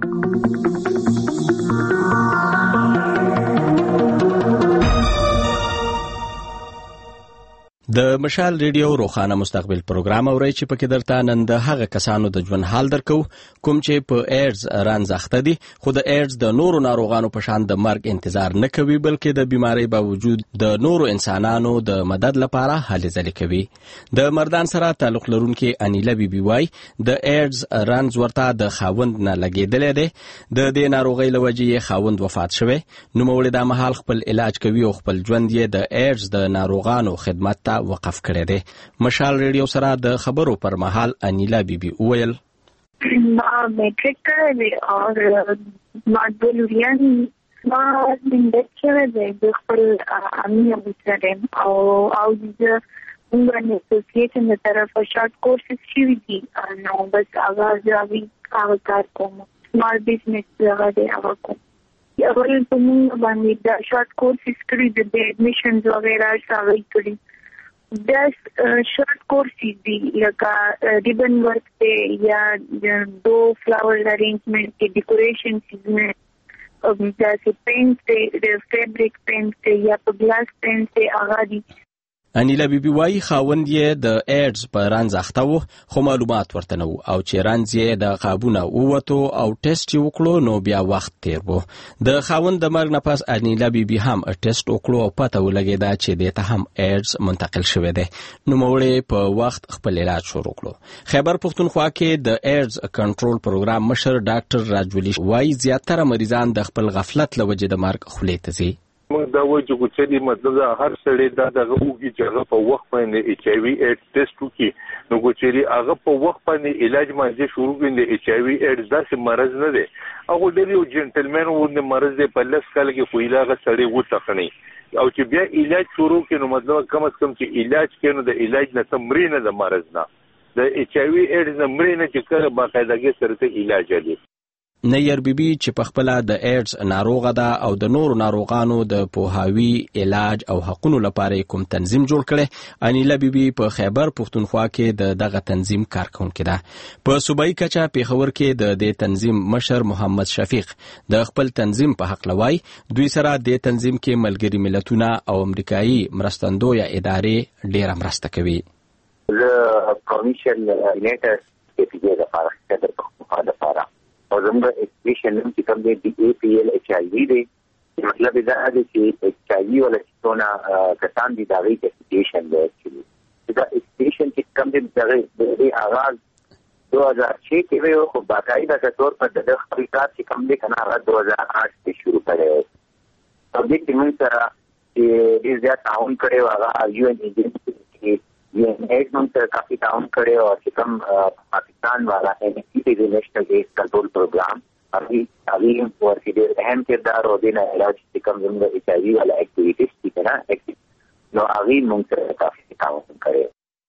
د مشال ریډیو روخانه مستقبل پروګرام اورئ چې پکې درته نن د هغه کسانو د ژوند حال درکو کوم چې په ایډز رنځ اخته دي، خو د ایډز د نورو ناروغانو په شان د مرګ انتظار نه کوي بلکې د بیماری باوجود د نورو انسانانو د مدد لپاره هلې ځلې کوي. د مردان سره تعلق لرونکي انیلا بی بی وای د ایډز رنځ ورته د خاوند نه لګېدلی دی، د دې ناروغۍ له وجې یې خاوند وفات شوی. نوموړی دا مهال خپل علاج کوي او خپل ژوند یې د ایډز د ناروغانو خدمت ته وقف کړی دی. مشال ریډیو سره د خبرو پر مهال انیلا بی بی وویل میټریک کړی او مقبولوریان ما اندکشن د خپل امنیت سره او د موږ اسوسییشن د طرفه شارټ کورسز شوي دي نو بس هغه کار کوم سمال بزنس هغه دی هغه کوم اول په موږ باندې د شارټ کورسز کړي د ایڈمیشنز وغیرہ شامل کړي د شارټ کورسز دي لکه ریبن ورک ته یا دو فلاور ارینجمنٹ کې ډیکوریشن میں جیسے پینٹ ته فیبرک پینٹ ته یا په گلاس پینٹ ته هغه دي. انیلا بیبي وايي خاوند یې د ایډز په رنځ اخته و خو معلومات ورته نه و او چې رنځ یې د قابونه ووتو او ټیسټ یې وکړو نو بیا وخت تیر و. د خاوند د مرګ نه پس انیلا بیبي هم ټیسټ وکړو او پته ولګېده چې دې ته هم ایډز منتقل شوی دی. نوموړی په وخت خپل علاج شروع کړو. خیبر پښتونخوا کې د ایډز کنټرول پروګرام مشر ډاکټر راجولی وايي زیاتره مریضان د خپل غفلت له وجې د مرګ خولې ته ځي. موږ دا وایو چې کوچنی مطلب دا هر سړی دا دغه وږي چې هغه په وخت باندې ایچ آی وی ایډز ټیسټ وکړي نو کوچنی هغه په وخت باندې علاج باندې شروع کړي د ایچ آی وی ایډز داسې مرض نه دی هغه ډېر یو جنټلمن و مرض دی په لس کال کې خو هغه سړی وټخني او چې بیا علاج شروع کړي نو مطلب کم از کم چې علاج کړي نو د علاج نه تمرین نه د مرض نه د ایچ آی وی ایډز نه مرینه چې کله باقاعدګي سره ته علاج لري. نیر بیبي چې په خپل د ایډز ناروغه ده او د نورو ناروغانو د پوهاوی علاج او حقوقو لپاره کوم تنظیم جوړ کړي. انیلا بیبي په خیبر پښتونخوا کې دغه تنظیم کارکونکې ده. په صوبایي کچه پیښور کې د دې تنظیم مشر محمد شفیق د خپل تنظیم په حق لوي دوی سره د تنظیم کې ملګری ملتونه او امریکایي مرستندویه ادارې ډېر مرسته کوي. د کمیشن نیټر کې پیږي د خبره په اړه او زموږ ایکسپریشن چې کوم دی د ای پی ایل ایچ آی وی دی مطلب دا دی چې ایچ آی وی ولا څونه کسان دي دا غي ایکسپریشن دی چې دا ایکسپریشن چې کوم دی د آغاز 2006 کې ویو خو باقاعده تور په د خپل کار چې کوم دی کنه هغه 2008 کې شروع کړي او د دې موږ سره چې دې ځای تعاون کړي هغه یو ان ایجنسی یہ ایک منتر کافی تعاون کرے اور چکم پاکستان والا NSC کے نیشنل ایڈز کنٹرول پروگرام ابھی تعلیم اور اہم کردار اور دینا علاج چکم زندہ ایچ آئی وی والا ایکٹیویٹیز ٹھیک ہے نا نو آگی منتر کافی تعاون کرے.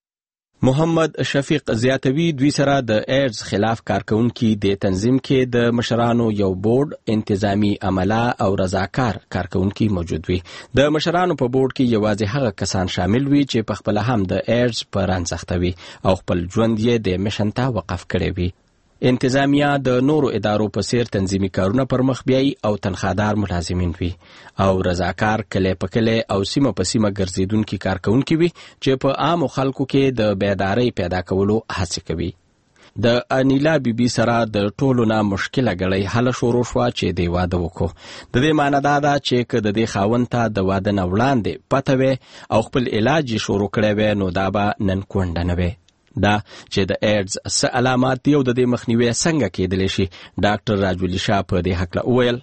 محمد شفیق زیاتوی دوی سره د ایډز خلاف کارکونکي د تنظیم کې د مشرانو یو بورډ انتظامی عمله او رضاکار کارکونکي موجود وي. د مشرانو په بورډ کې یوازې هغه کسان شامل وي چې په خپل هم د ایډز په رنځ اخته وي او خپل ژوند یې د میشن ته وقف کړی وي. انتظامیه د نورو ادارو په څیر تنظیمي کارونه پر مخ بیایي او تنخوادار ملازمین وي او رضاکار کلی په کلی او سیمه په سیمه ګرځېدونکي کارکونکي وي چې په عامو خلکو کې د بیدارۍ پیدا کولو هڅې کوي. د انیلا بیبي سره د ټولو نه مشکله ګړۍ هله شروع شوه چې دی واده وکړو. د دې معنی دا ده چې که د دې خاوند ته د واده نه وړاندې پته وي او خپل علاج یې شروع کړی وی نو دا به نن کونډه نه وي. دا چې د ایډز څه علامات دي او د دې مخنیوی څنګه کېدلی شي ډاکټر راجولی شاه په دې هکله وویل.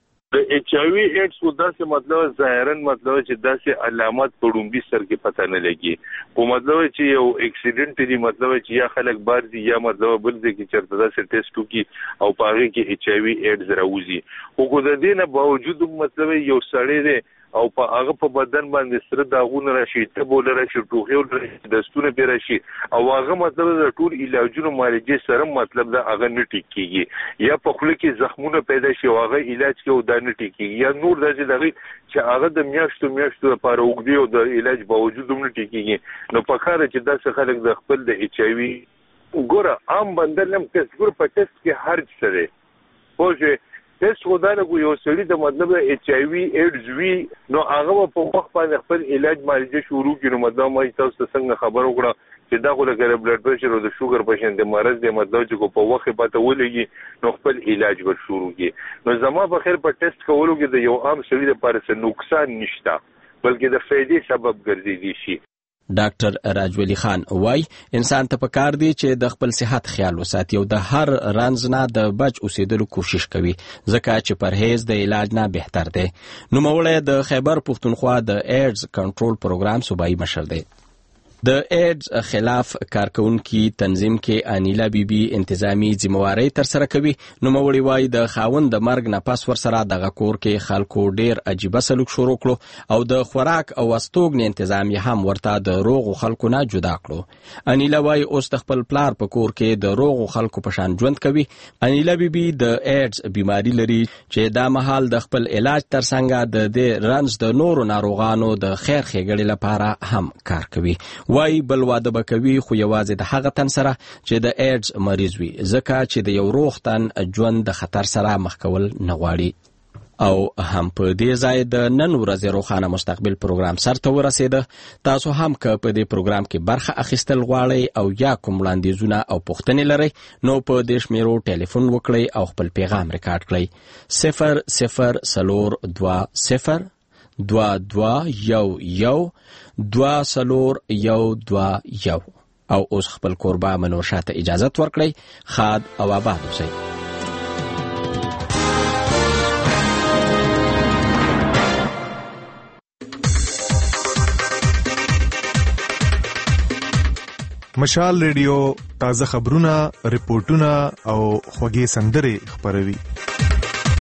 د ایچ آی وی ایډز خو داسې مطلب ظاهرا مطلب چې داسې علامات په ډومبي سر کې پته نه لګي خو مطلب چې یو اکسیډنټ دی مطلب چې یا خلک بار دي یا مطلب بل ځای کې چېرته داسې ټیسټ وکړي او په هغې کې ایچ آی وی ایډز راوځي خو د دې نه باوجود مطلب یو سړی دی او په هغه په بدن باندې سره داغونه راشي تبول راشي ټوخي راشي دستونه به راشي او هغه مطلب د ټول علاجونو معالجې سره مطلب دا هغه نه ټیک کیږي یا په خله کې زخمونه پیدا شي او هغه علاج کې او دا نه ټیک کیږي یا نور داسې دغه چې هغه د میاشتو لپاره وګړي او د علاج باوجود هم نه ټیک کیږي نو په کار چې داسې خلک د خپل د ایچ آی وی ګوره عام بندلم ټیسټ ګور په ټیسټ کې هر څه دی پوه ټیسټ خدانه کو یو سړی د مطلب ایچ آی وی ایډز وی نو هغه په وخت باندې خپل علاج معالجه شروع کړي مطلب ما تاسو څنګه خبر وکړه چې دا خو د بلډ پريشر او د شوګر پیشنټ د مرض د مطلب چې په وخت پته ولګي نو خپل علاج ور شروع کړي نو زما په خیر په ټیسټ کولو کې د یو عام سړي لپاره څه نقصان نشته بلکې د فائدې سبب ګرځي شي. ډاکټر راجولی خان وای انسان ته پکار دی چې د خپل صحت خیال وساتي او د هر رنځ نه د بچ اوسېدلو کوشش کوي ځکه چې پرهیز د علاج نه بهتر دی. نوموړی د خیبر پښتونخوا د ایډز کنټرول پروګرام صوبایي مشر دی. د ایډز خلاف کارکونکي تنظیم کې انیلا بیبي انتظامی ذمہواری تر سره کوي. نو موري وای د خاوند د مرګ نه پس ور سره د کور کې خلکو ډیر عجیب سلوک شروع کړو او د خوراک او استوګن تنظیم هم ورته د روغ خلکو نه جدا کړو. انیلا وای اوس د خپل پلار په کور کې د روغ خلکو په شان ژوند کوي. انیلا بیبي د ایډز بیماری لري چې دا مهال د خپل علاج ترڅنګ د دې رنز د نورو ناروغانو د خیر ښېګړې لپاره هم کار کوي. وای بل واده بکوي خو یوازې د هغه تن سره چې د ایډز مریض وي ځکه چې د یو روغ تن ژوند د خطر سره مخ کول نه غواړي. او هم په دې ځای د نن ورځې روښانه مستقبل پروګرام سرته ورسېده. تاسو هم که په دې پروګرام کې برخه اخیستل غواړئ او یا کوم وړاندیزونه او پوښتنې لرئ نو په دې شمیرو ټلیفون وکړئ او خپل پیغام ریکارډ کړئ 0020 2211 او اوس خپل کوربه منوشه ته اجازت ورکړئ. خاد او آباد اوسئ. مشال ریډیو تازه خبرونه، ریپورتونه او خوږې سندرې خپروي.